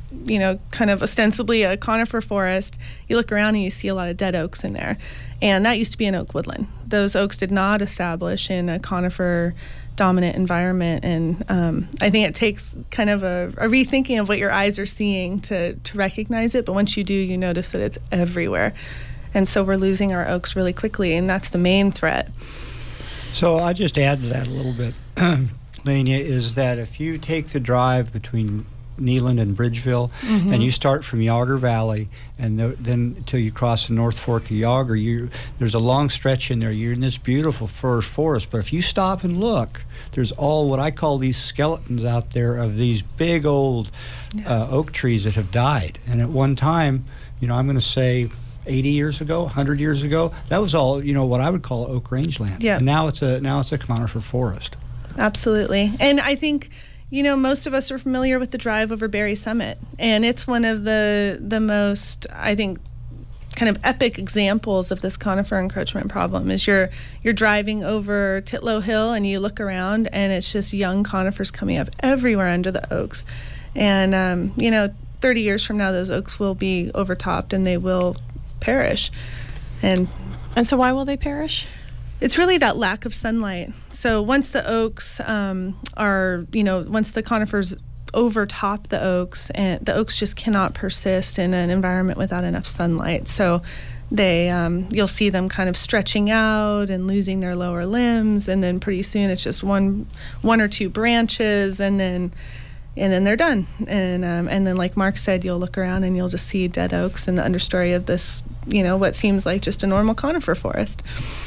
you know, kind of ostensibly a conifer forest, you look around and you see a lot of dead oaks in there. And that used to be an oak woodland. Those oaks did not establish in a conifer dominant environment. And um, I think it takes kind of a, a rethinking of what your eyes are seeing to, to recognize it. But once you do, you notice that it's everywhere. And so we're losing our oaks really quickly, and that's the main threat. So I'll just add to that a little bit, Lania, is that if you take the drive between Neeland and Bridgeville, mm-hmm. and you start from Yager Valley, and th- then until you cross the North Fork of Yager, you there's a long stretch in there. You're in this beautiful fir forest, but if you stop and look, there's all what I call these skeletons out there of these big old yeah. uh, oak trees that have died. And at one time, you know, I'm going to say eighty years ago, one hundred years ago, that was all, you know, what I would call oak rangeland. Yeah. And now it's a now it's a conifer forest. Absolutely. And I think, you know, most of us are familiar with the drive over Berry Summit, and it's one of the the most, I think, kind of epic examples of this conifer encroachment problem. Is you're you're driving over Titlow Hill and you look around and it's just young conifers coming up everywhere under the oaks, and um, you know, thirty years from now, those oaks will be overtopped and they will perish. And and so why will they perish? It's really that lack of sunlight. So once the oaks um, are, you know, once the conifers overtop the oaks, and the oaks just cannot persist in an environment without enough sunlight. So they, um, you'll see them kind of stretching out and losing their lower limbs, and then pretty soon it's just one, one or two branches, and then, and then they're done. And um, and then, like Mark said, you'll look around and you'll just see dead oaks in the understory of this, you know, what seems like just a normal conifer forest.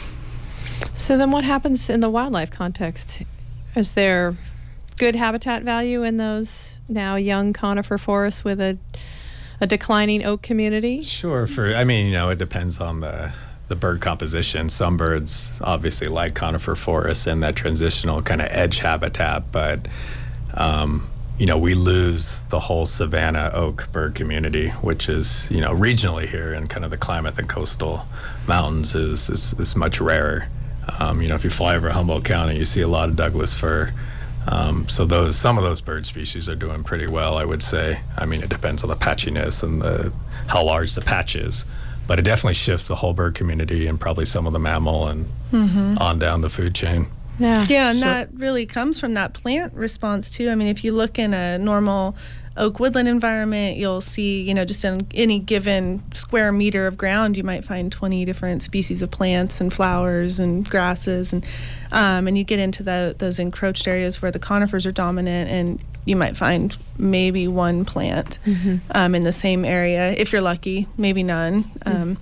So then what happens in the wildlife context? Is there good habitat value in those now young conifer forests with a a declining oak community? Sure. For I mean, you know, it depends on the the bird composition. Some birds obviously like conifer forests and that transitional kind of edge habitat, but um, you know, we lose the whole savanna oak bird community, which is, you know, regionally here in kind of the climate, the coastal mountains is is, is much rarer. Um, you know, if you fly over Humboldt County, you see a lot of Douglas fir. Um, so those some of those bird species are doing pretty well, I would say. I mean, it depends on the patchiness and the how large the patch is, but it definitely shifts the whole bird community and probably some of the mammal and mm-hmm. on down the food chain. Yeah, yeah, and so that really comes from that plant response too. I mean, if you look in a normal oak woodland environment, you'll see, you know, just in any given square meter of ground, you might find twenty different species of plants and flowers and grasses, and um, and you get into the, those encroached areas where the conifers are dominant, and you might find maybe one plant mm-hmm. um, in the same area, if you're lucky, maybe none. Um,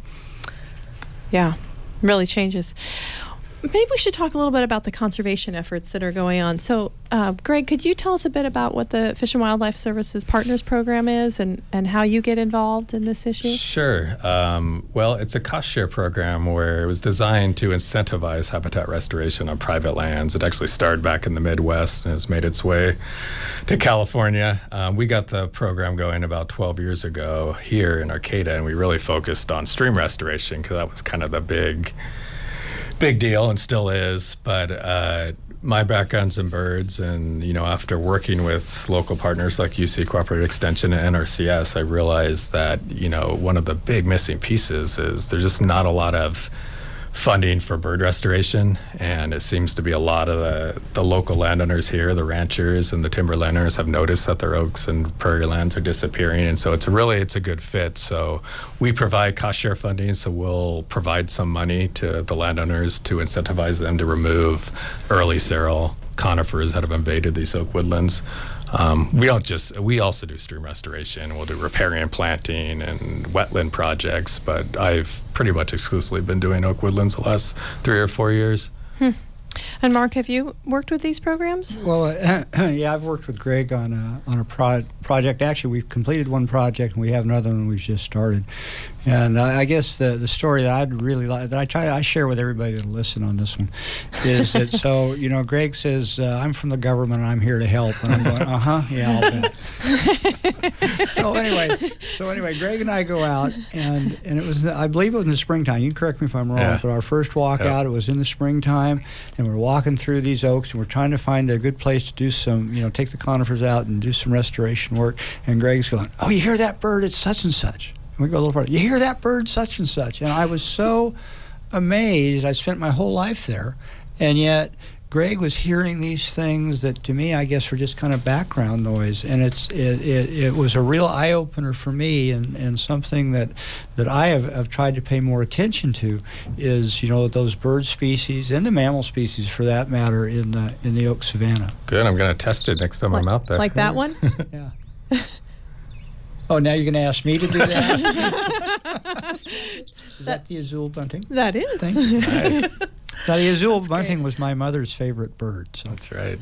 yeah, really changes. Maybe we should talk a little bit about the conservation efforts that are going on. So, uh, Greg, could you tell us a bit about what the Fish and Wildlife Services Partners Program is and, and how you get involved in this issue? Sure. Um, well, it's a cost share program where it was designed to incentivize habitat restoration on private lands. It actually started back in the Midwest and has made its way to California. Um, we got the program going about twelve years ago here in Arcata, and we really focused on stream restoration because that was kind of the big big deal and still is. But uh, my background's in birds, and you know, after working with local partners like U C Cooperative Extension and N R C S, I realized that, you know, one of the big missing pieces is there's just not a lot of funding for bird restoration, and it seems to be a lot of the, the local landowners here, the ranchers and the timberlanders, have noticed that their oaks and prairie lands are disappearing, and so it's a really it's a good fit. So we provide cost share funding, so we'll provide some money to the landowners to incentivize them to remove early seral conifers that have invaded these oak woodlands. Um, we don't just, we also do stream restoration. We'll do riparian planting and wetland projects, but I've pretty much exclusively been doing oak woodlands the last three or four years. Hmm. And Mark, have you worked with these programs? Well, uh, yeah, I've worked with Greg on a on a pro- project. Actually, we've completed one project, and we have another one we've just started. And uh, I guess the the story that I'd really like, that I try I share with everybody to listen on this one, is that so you know, Greg says uh, I'm from the government and I'm here to help, and I'm going, uh huh, yeah, I'll bet. so anyway, so anyway, Greg and I go out, and and it was I believe it was in the springtime. You can correct me if I'm wrong, yeah. but our first walk yeah. out, it was in the springtime, and we're walking walking through these oaks, and we're trying to find a good place to do some, you know, take the conifers out and do some restoration work. And Greg's going, "Oh, you hear that bird? It's such and such." And we go a little farther. "You hear that bird? Such and such." And I was so amazed. I spent my whole life there, and yet Greg was hearing these things that, to me, I guess were just kind of background noise, and it's it, it, it was a real eye opener for me, and, and something that that I have, have tried to pay more attention to is, you know, those bird species and the mammal species, for that matter, in the in the oak savanna. Good. I'm going to test it next time like, I'm out there. Like that one? Yeah. Oh, now you're going to ask me to do that? Is that the azul bunting? That is. Thank you. Nice. Now, the azul That's bunting great. was my mother's favorite bird. So. That's right.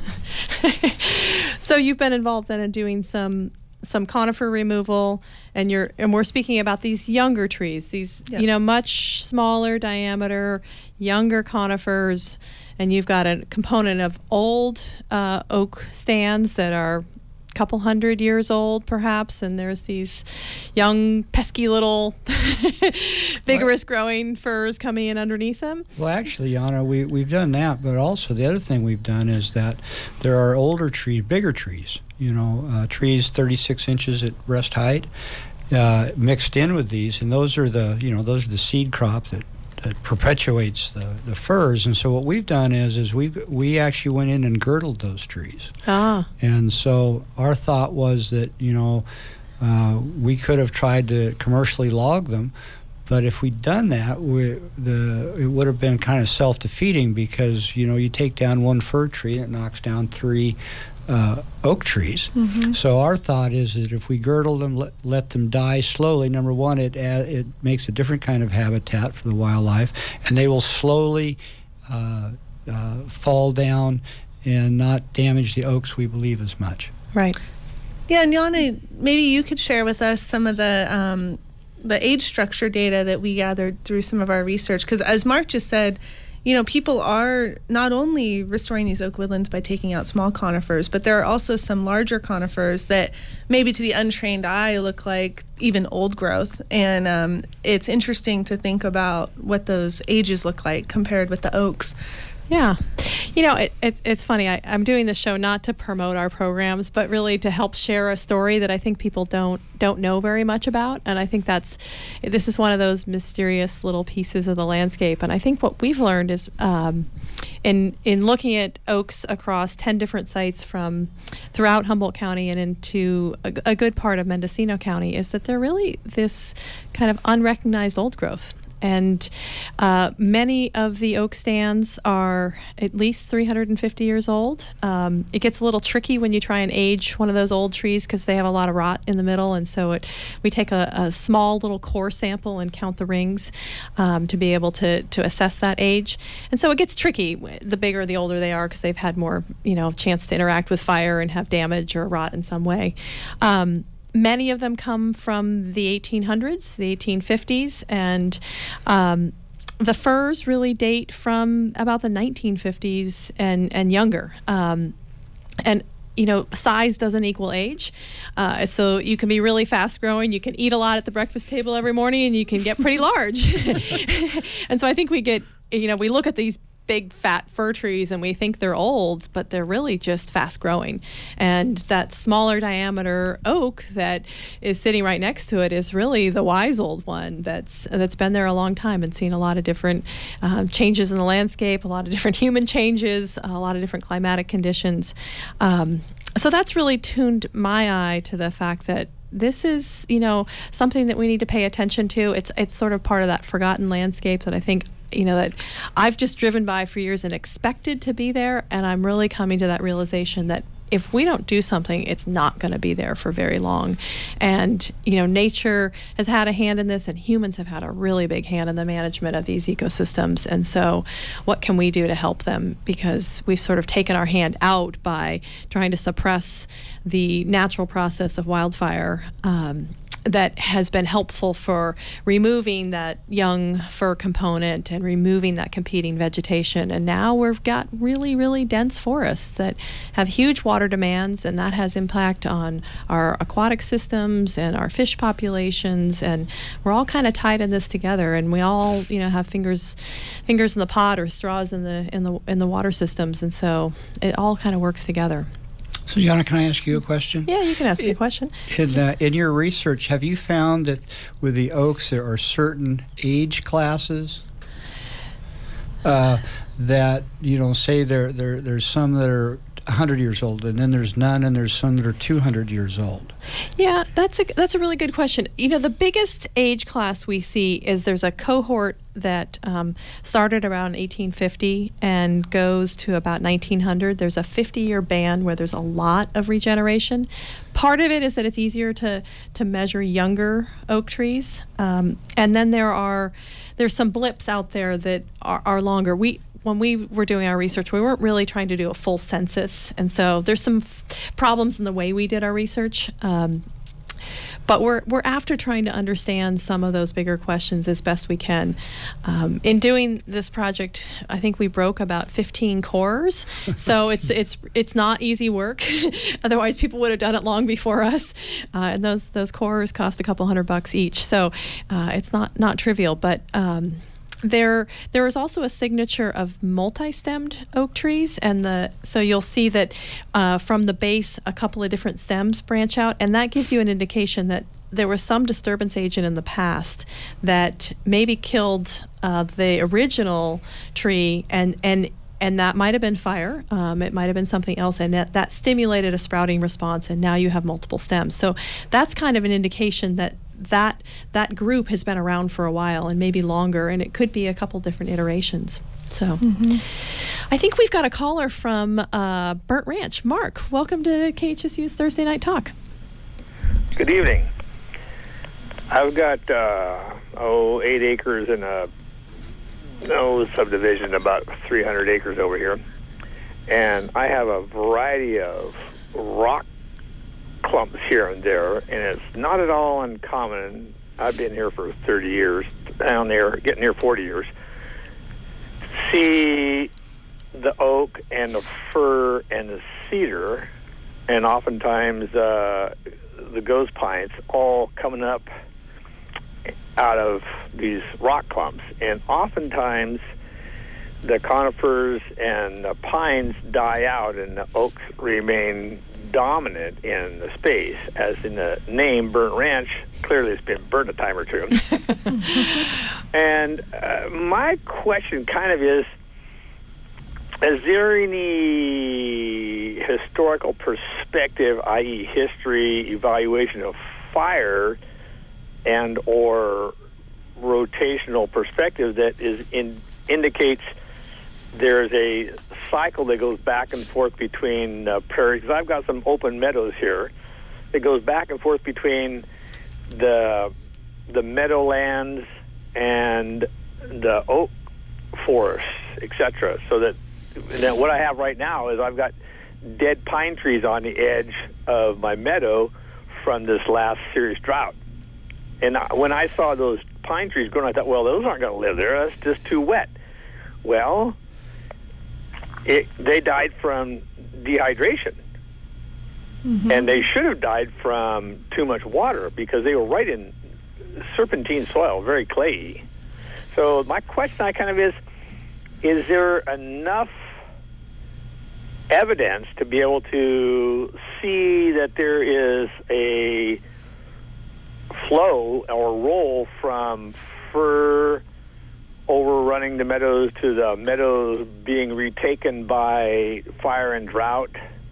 So you've been involved then in doing some some conifer removal, and you're and we're speaking about these younger trees, these Yep. you know much smaller diameter, younger conifers, and you've got a component of old uh, oak stands that are couple hundred years old perhaps, and there's these young pesky little vigorous growing firs coming in underneath them. Well, actually, Yana, we, we've done that, but also the other thing we've done is that there are older trees, bigger trees, you know, uh, trees thirty-six inches at breast height, uh, mixed in with these, and those are the, you know, those are the seed crop that, that perpetuates the, the firs. And so what we've done is, is we we actually went in and girdled those trees. Ah. And so our thought was that, you know, uh, we could have tried to commercially log them, but if we'd done that, we, the it would have been kind of self-defeating, because, you know, you take down one fir tree and it knocks down three uh, oak trees. Mm-hmm. So our thought is that if we girdle them, let, let them die slowly, number one, it add, it makes a different kind of habitat for the wildlife, and they will slowly uh, uh, fall down and not damage the oaks, we believe, as much. Right. Yeah, and Yana, maybe you could share with us some of the um, the age structure data that we gathered through some of our research, because as Mark just said, you know, people are not only restoring these oak woodlands by taking out small conifers, but there are also some larger conifers that maybe to the untrained eye look like even old growth. And um, it's interesting to think about what those ages look like compared with the oaks. Yeah. You know, it, it, it's funny. I, I'm doing this show not to promote our programs, but really to help share a story that I think people don't don't know very much about. And I think that's, this is one of those mysterious little pieces of the landscape. And I think what we've learned is um, in in looking at oaks across ten different sites from throughout Humboldt County and into a, a good part of Mendocino County, is that they're really this kind of unrecognized old growth. And uh, many of the oak stands are at least three hundred fifty years old. Um, it gets a little tricky when you try and age one of those old trees, because they have a lot of rot in the middle. And so it, we take a, a small little core sample and count the rings um, to be able to, to assess that age. And so it gets tricky the bigger, the older they are, because they've had more, you know, chance to interact with fire and have damage or rot in some way. Um, Many of them come from the eighteen hundreds, the eighteen fifties, and um, the firs really date from about the nineteen fifties and, and younger. Um, and you know, size doesn't equal age. Uh, so you can be really fast growing. You can eat a lot at the breakfast table every morning, and you can get pretty large. And so I think we get, you know, we look at these big fat fir trees and we think they're old, but they're really just fast growing. And that smaller diameter oak that is sitting right next to it is really the wise old one that's that's been there a long time and seen a lot of different um, changes in the landscape, a lot of different human changes, a lot of different climatic conditions. Um, so that's really tuned my eye to the fact that this is, you know, something that we need to pay attention to. It's it's sort of part of that forgotten landscape that I think, you know, that I've just driven by for years and expected to be there. And I'm really coming to that realization that if we don't do something, it's not going to be there for very long. And, you know, nature has had a hand in this, and humans have had a really big hand in the management of these ecosystems. And so what can we do to help them? Because we've sort of taken our hand out by trying to suppress the natural process of wildfire. Um, that has been helpful for removing that young fir component and removing that competing vegetation. And now we've got really, really dense forests that have huge water demands, and that has impact on our aquatic systems and our fish populations. And we're all kind of tied in this together, and we all, you know, have fingers, fingers in the pot or straws in the in the in the water systems, and so it all kind of works together. So, Jana, can I ask you a question? Yeah, you can ask me a question. In, uh, in your research, have you found that with the oaks there are certain age classes uh, that, you know, say there, there there's some that are one hundred years old, and then there's none, and there's some that are two hundred years old? Yeah, that's a that's a really good question. You know, the biggest age class we see is there's a cohort that um, started around eighteen fifty and goes to about nineteen hundred. There's a fifty-year band where there's a lot of regeneration. Part of it is that it's easier to to measure younger oak trees, um, and then there are there's some blips out there that are, are longer. We When we were doing our research, we weren't really trying to do a full census, and so there's some f- problems in the way we did our research. Um, but we're we're after trying to understand some of those bigger questions as best we can. Um, in doing this project, I think we broke about fifteen cores, so it's it's it's not easy work. Otherwise, people would have done it long before us. Uh, and those those cores cost a couple hundred bucks each, so uh, it's not not trivial, but. Um, There, there is also a signature of multi-stemmed oak trees, and the so you'll see that uh, from the base, a couple of different stems branch out, and that gives you an indication that there was some disturbance agent in the past that maybe killed uh, the original tree, and and and that might have been fire. Um, it might have been something else, and that, that stimulated a sprouting response, and now you have multiple stems. So that's kind of an indication that that that group has been around for a while and maybe longer, and it could be a couple different iterations. So mm-hmm. I think we've got a caller from uh, Burnt Ranch. Mark, welcome to K H S U's Thursday Night Talk. Good evening. I've got uh, oh eight acres in a no subdivision, about three hundred acres over here, and I have a variety of rock clumps here and there, and it's not at all uncommon. I've been here for thirty years, down there, getting near forty years. See the oak and the fir and the cedar, and oftentimes uh, the ghost pines all coming up out of these rock clumps. And oftentimes the conifers and the pines die out and the oaks remain dominant in the space. As in the name Burnt Ranch, clearly it's been burnt a time or two. And uh, my question kind of is, is there any historical perspective, that is history, evaluation of fire and or rotational perspective that is in, indicates there's a cycle that goes back and forth between uh, prairies? Because I've got some open meadows here. It goes back and forth between the the meadowlands and the oak forests, et cetera. So that, that what I have right now is I've got dead pine trees on the edge of my meadow from this last serious drought. And I, when I saw those pine trees growing, I thought, well, those aren't going to live there. That's just too wet. Well, It, they died from dehydration, mm-hmm. and they should have died from too much water because they were right in serpentine soil, very clayey. So my question I kind of is, is there enough evidence to be able to see that there is a flow or roll from fir overrunning the meadows to the meadows being retaken by fire and drought?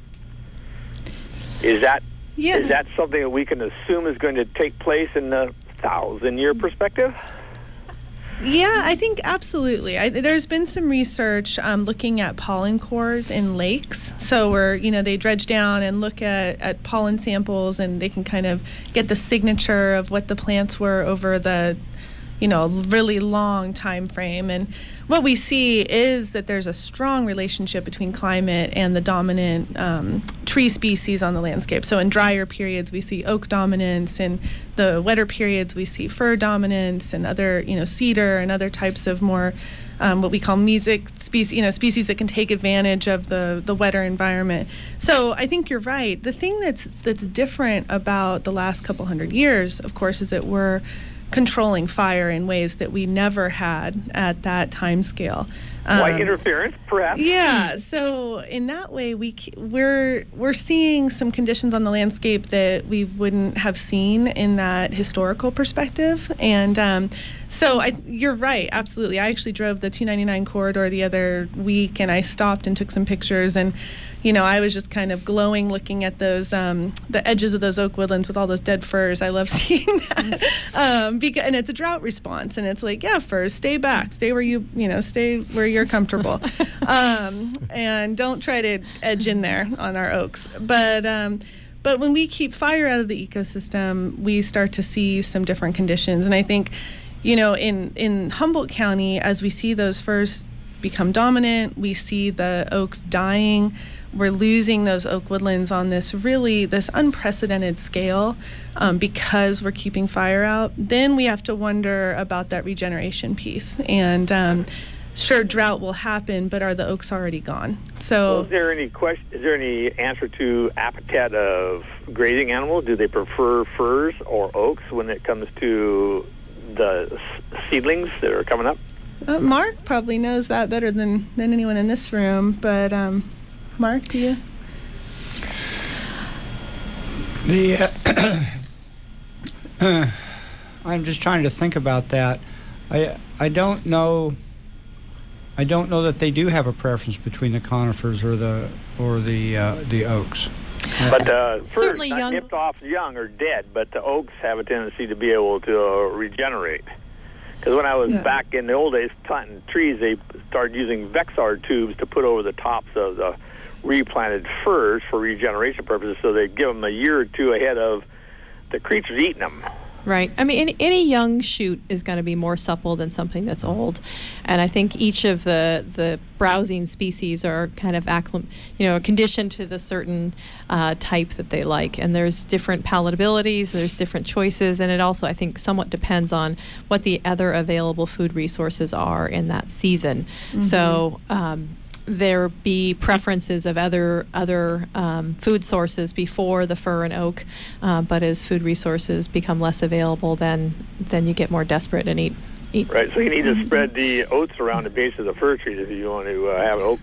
Is that yeah. is that something that we can assume is going to take place in the thousand-year perspective? Yeah, I think absolutely. I, there's been some research um, looking at pollen cores in lakes. So where, you know, they dredge down and look at, at pollen samples, and they can kind of get the signature of what the plants were over the you know, a really long time frame. And what we see is that there's a strong relationship between climate and the dominant um, tree species on the landscape. So in drier periods, we see oak dominance. In the wetter periods, we see fir dominance and other, you know, cedar and other types of more um, what we call mesic species, you know, species that can take advantage of the, the wetter environment. So I think you're right. The thing that's that's different about the last couple hundred years, of course, is that we're controlling fire in ways that we never had at that time scale. Um, White interference, perhaps? Yeah. So in that way, we c- we're we're seeing some conditions on the landscape that we wouldn't have seen in that historical perspective. And um, so I, you're right, absolutely. I actually drove the two ninety-nine corridor the other week, and I stopped and took some pictures. And you know, I was just kind of glowing looking at those um, the edges of those oak woodlands with all those dead firs. I love seeing that. um, because, and it's a drought response, and it's like, yeah, firs, stay back, stay where you you know, stay where you're comfortable, um, and don't try to edge in there on our oaks. But um, but when we keep fire out of the ecosystem, we start to see some different conditions. And I think, you know, in in Humboldt County, as we see those firs become dominant, we see the oaks dying. We're losing those oak woodlands on this really, this unprecedented scale um, because we're keeping fire out. Then we have to wonder about that regeneration piece. And um, sure, drought will happen, but are the oaks already gone? So, well, is there any question? Is there any answer to habitat of grazing animals? Do they prefer firs or oaks when it comes to the seedlings that are coming up? Uh, Mark probably knows that better than, than anyone in this room, but um, Mark, do you? The uh, I'm just trying to think about that. I I don't know. I don't know that they do have a preference between the conifers or the or the uh, the oaks. But uh, firs, Certainly not young- nipped off young or dead, but the oaks have a tendency to be able to uh, regenerate. Because when I was Yeah. back in the old days planting trees, they started using Vexar tubes to put over the tops of the replanted firs for regeneration purposes, so they give them a year or two ahead of the creatures eating them. Right. I mean, any, any young shoot is going to be more supple than something that's old, and I think each of the the browsing species are kind of acclim- you know, conditioned to the certain uh, type that they like, and there's different palatabilities, there's different choices, and it also, I think, somewhat depends on what the other available food resources are in that season. Mm-hmm. So. Um, there be preferences of other other um, food sources before the fir and oak, uh, but as food resources become less available, then then you get more desperate and eat. eat. Right, so you need to spread the oats around the base of the fir trees if you want to uh, have an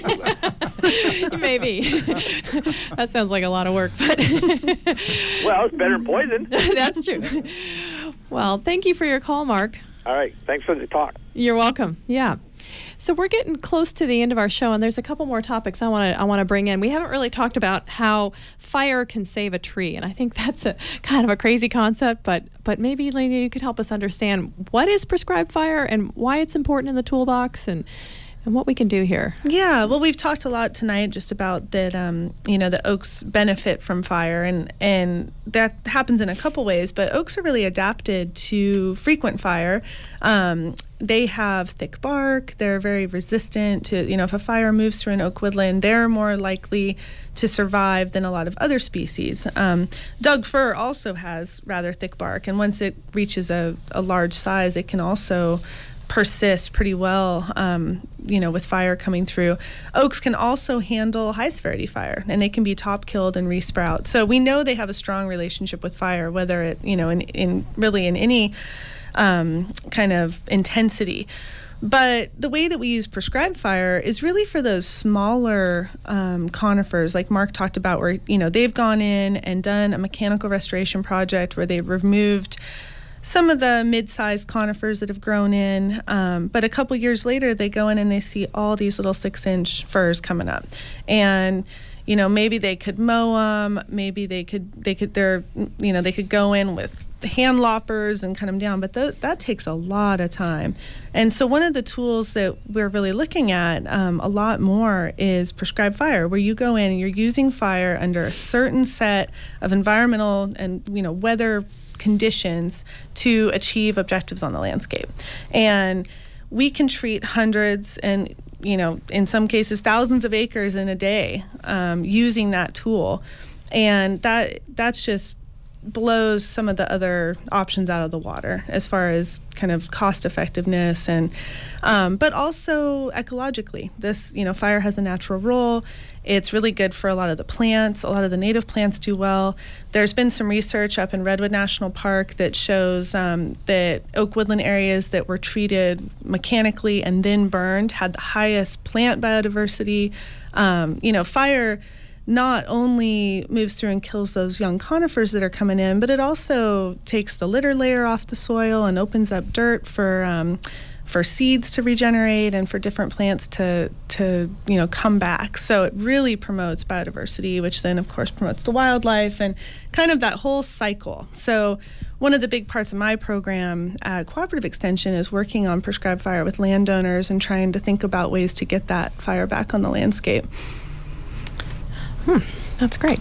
oak. Maybe. That sounds like a lot of work, but well, it's better than poison. That's true. Well, thank you for your call, Mark. All right, thanks for the talk. You're welcome. Yeah. So we're getting close to the end of our show, and there's a couple more topics I want to I want to bring in. We haven't really talked about how fire can save a tree, and I think that's a kind of a crazy concept. But but maybe, Lena, you could help us understand what is prescribed fire and why it's important in the toolbox, and and what we can do here. Yeah, well, we've talked a lot tonight just about that, um, you know, the oaks benefit from fire, and, and that happens in a couple ways, but oaks are really adapted to frequent fire. Um, they have thick bark, they're very resistant to, you know, if a fire moves through an oak woodland, they're more likely to survive than a lot of other species. Um, Doug fir also has rather thick bark, and once it reaches a, a large size, it can also persist pretty well, um, you know, with fire coming through. Oaks can also handle high severity fire, and they can be top killed and resprout. So we know they have a strong relationship with fire, whether it, you know, in, in really in any um, kind of intensity. But the way that we use prescribed fire is really for those smaller um, conifers, like Mark talked about, where, you know, they've gone in and done a mechanical restoration project where they've removed some of the mid-sized conifers that have grown in, um, but a couple years later, they go in and they see all these little six-inch firs coming up. And, you know, maybe they could mow them, maybe they could, they could, they're, you know, they could go in with hand loppers and cut them down, but th- that takes a lot of time. And so one of the tools that we're really looking at um, a lot more is prescribed fire, where you go in and you're using fire under a certain set of environmental and, you know, weather conditions to achieve objectives on the landscape. And we can treat hundreds and, you know, in some cases thousands of acres in a day um, using that tool. And that that's just blows some of the other options out of the water as far as kind of cost effectiveness and um, but also ecologically. This, you know, fire has a natural role. It's really good for a lot of the plants. A lot of the native plants do well. There's been some research up in Redwood National Park that shows um, that oak woodland areas that were treated mechanically and then burned had the highest plant biodiversity. Um, you know, fire not only moves through and kills those young conifers that are coming in, but it also takes the litter layer off the soil and opens up dirt for um, for seeds to regenerate and for different plants to to you know come back. So it really promotes biodiversity, which then of course promotes the wildlife and kind of that whole cycle. So one of the big parts of my program at Cooperative Extension is working on prescribed fire with landowners and trying to think about ways to get that fire back on the landscape. Hmm, that's great.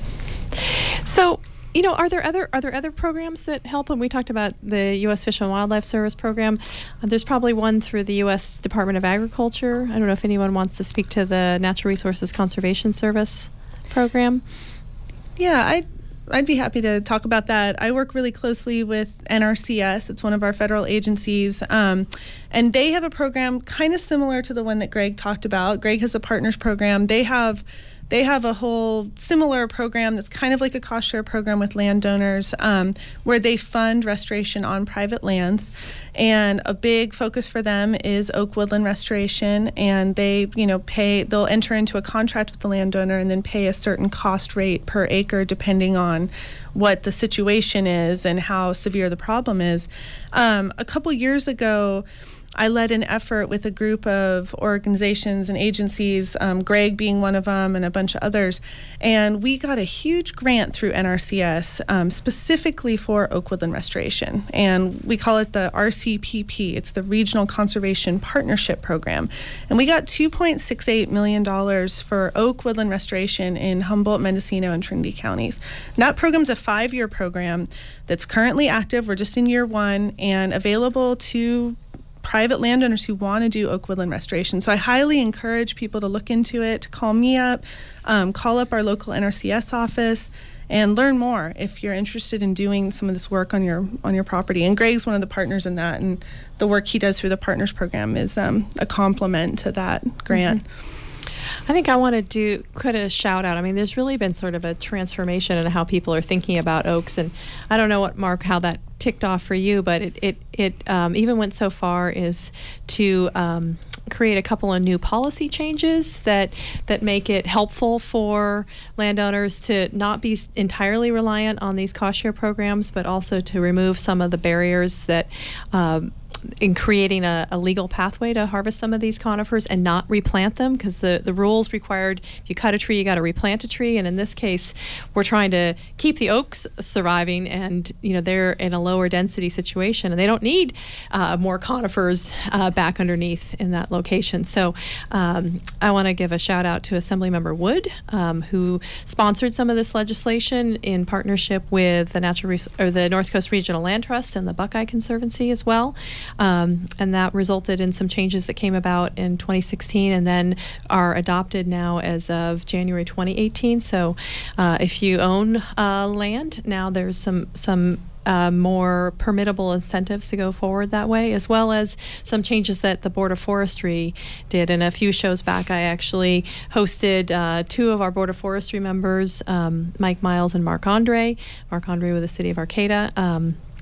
So, you know, are there other are there other programs that help? And we talked about the U S Fish and Wildlife Service program. Uh, there's probably one through the U S Department of Agriculture. I don't know if anyone wants to speak to the Natural Resources Conservation Service program. Yeah, I. I'd be happy to talk about that. I work really closely with N R C S. It's one of our federal agencies. Um, and they have a program kind of similar to the one that Greg talked about. Greg has a partners program. They have They have a whole similar program that's kind of like a cost share program with landowners um, where they fund restoration on private lands. And a big focus for them is oak woodland restoration. And they, you know, pay, they'll enter into a contract with the landowner and then pay a certain cost rate per acre depending on what the situation is and how severe the problem is. Um, a couple years ago, I led an effort with a group of organizations and agencies, um, Greg being one of them and a bunch of others, and we got a huge grant through N R C S um, specifically for oak woodland restoration, and we call it the R C P P. It's the Regional Conservation Partnership Program, and we got two point six eight million dollars for oak woodland restoration in Humboldt, Mendocino, and Trinity counties. And that program's a five-year program that's currently active. We're just in year one and available to private landowners who want to do oak woodland restoration. So I highly encourage people to look into it, to call me up, um, call up our local N R C S office, and learn more if you're interested in doing some of this work on your on your property. And Greg's one of the partners in that, and the work he does through the Partners Program is um, a complement to that grant. Mm-hmm. I think I want to do put a shout out. I mean, there's really been sort of a transformation in how people are thinking about oaks, and I don't know what, Mark, how that ticked off for you, but it it it um, even went so far as to um, create a couple of new policy changes that that make it helpful for landowners to not be entirely reliant on these cost share programs, but also to remove some of the barriers that. Um, in creating a, a legal pathway to harvest some of these conifers and not replant them, because the, the rules required if you cut a tree, you got to replant a tree. And in this case, we're trying to keep the oaks surviving, and you know they're in a lower density situation, and they don't need uh, more conifers uh, back underneath in that location. So um, I want to give a shout out to Assemblymember Wood, um, who sponsored some of this legislation in partnership with the Natural Res- or the North Coast Regional Land Trust and the Buckeye Conservancy as well. Um, and that resulted in some changes that came about in twenty sixteen and then are adopted now as of January twenty eighteen. So uh, if you own uh, land, now there's some some uh, more permittable incentives to go forward that way, as well as some changes that the Board of Forestry did. And a few shows back, I actually hosted uh, two of our Board of Forestry members, um, Mike Miles and Mark Andre. Mark Andre with the City of Arcata. Um,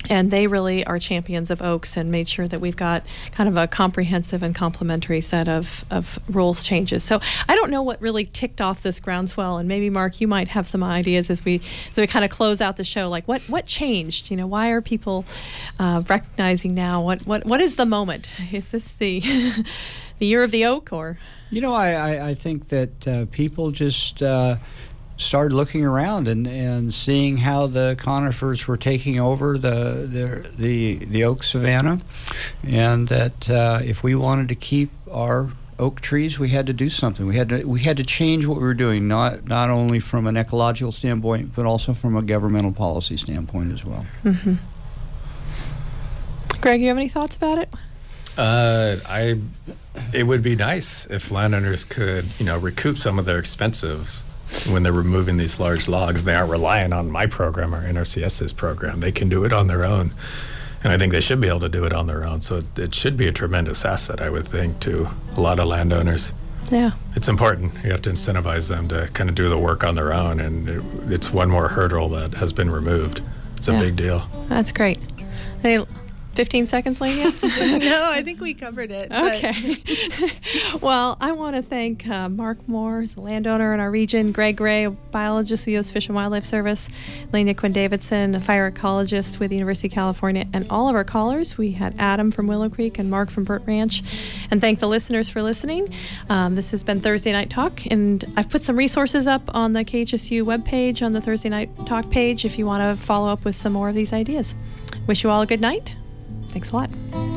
And they really are champions of oaks and made sure that we've got kind of a comprehensive and complementary set of, of rules changes. So I don't know what really ticked off this groundswell, and maybe Mark, you might have some ideas as we as we kind of close out the show. Like what what changed? You know, why are people uh, recognizing now? What what what is the moment? Is this the the year of the oak, or? You know, I I, I think that uh, people just. Uh, started looking around and, and seeing how the conifers were taking over the the the, the oak savanna, and that uh, if we wanted to keep our oak trees, we had to do something. We had to we had to change what we were doing, not not only from an ecological standpoint, but also from a governmental policy standpoint as well. Mm-hmm. Greg, you have any thoughts about it? Uh, I, it would be nice if landowners could, you know, recoup some of their expenses when they're removing these large logs. They aren't relying on my program or NRCS's program. They can do it on their own. And I think they should be able to do it on their own. So it, it should be a tremendous asset, I would think, to a lot of landowners. Yeah. It's important. You have to incentivize them to kind of do the work on their own. And it, it's one more hurdle that has been removed. It's a yeah. big deal. That's great. Hey, fifteen seconds, Lania? No, I think we covered it. Okay. Well, I want to thank uh, Mark Moore, who's a landowner in our region, Greg Gray, a biologist with U S Fish and Wildlife Service, Lania Quinn Davidson, a fire ecologist with the University of California, and all of our callers. We had Adam from Willow Creek and Mark from Burt Ranch. And thank the listeners for listening. Um, this has been Thursday Night Talk, and I've put some resources up on the K H S U webpage, on the Thursday Night Talk page, if you want to follow up with some more of these ideas. Wish you all a good night. Thanks a lot.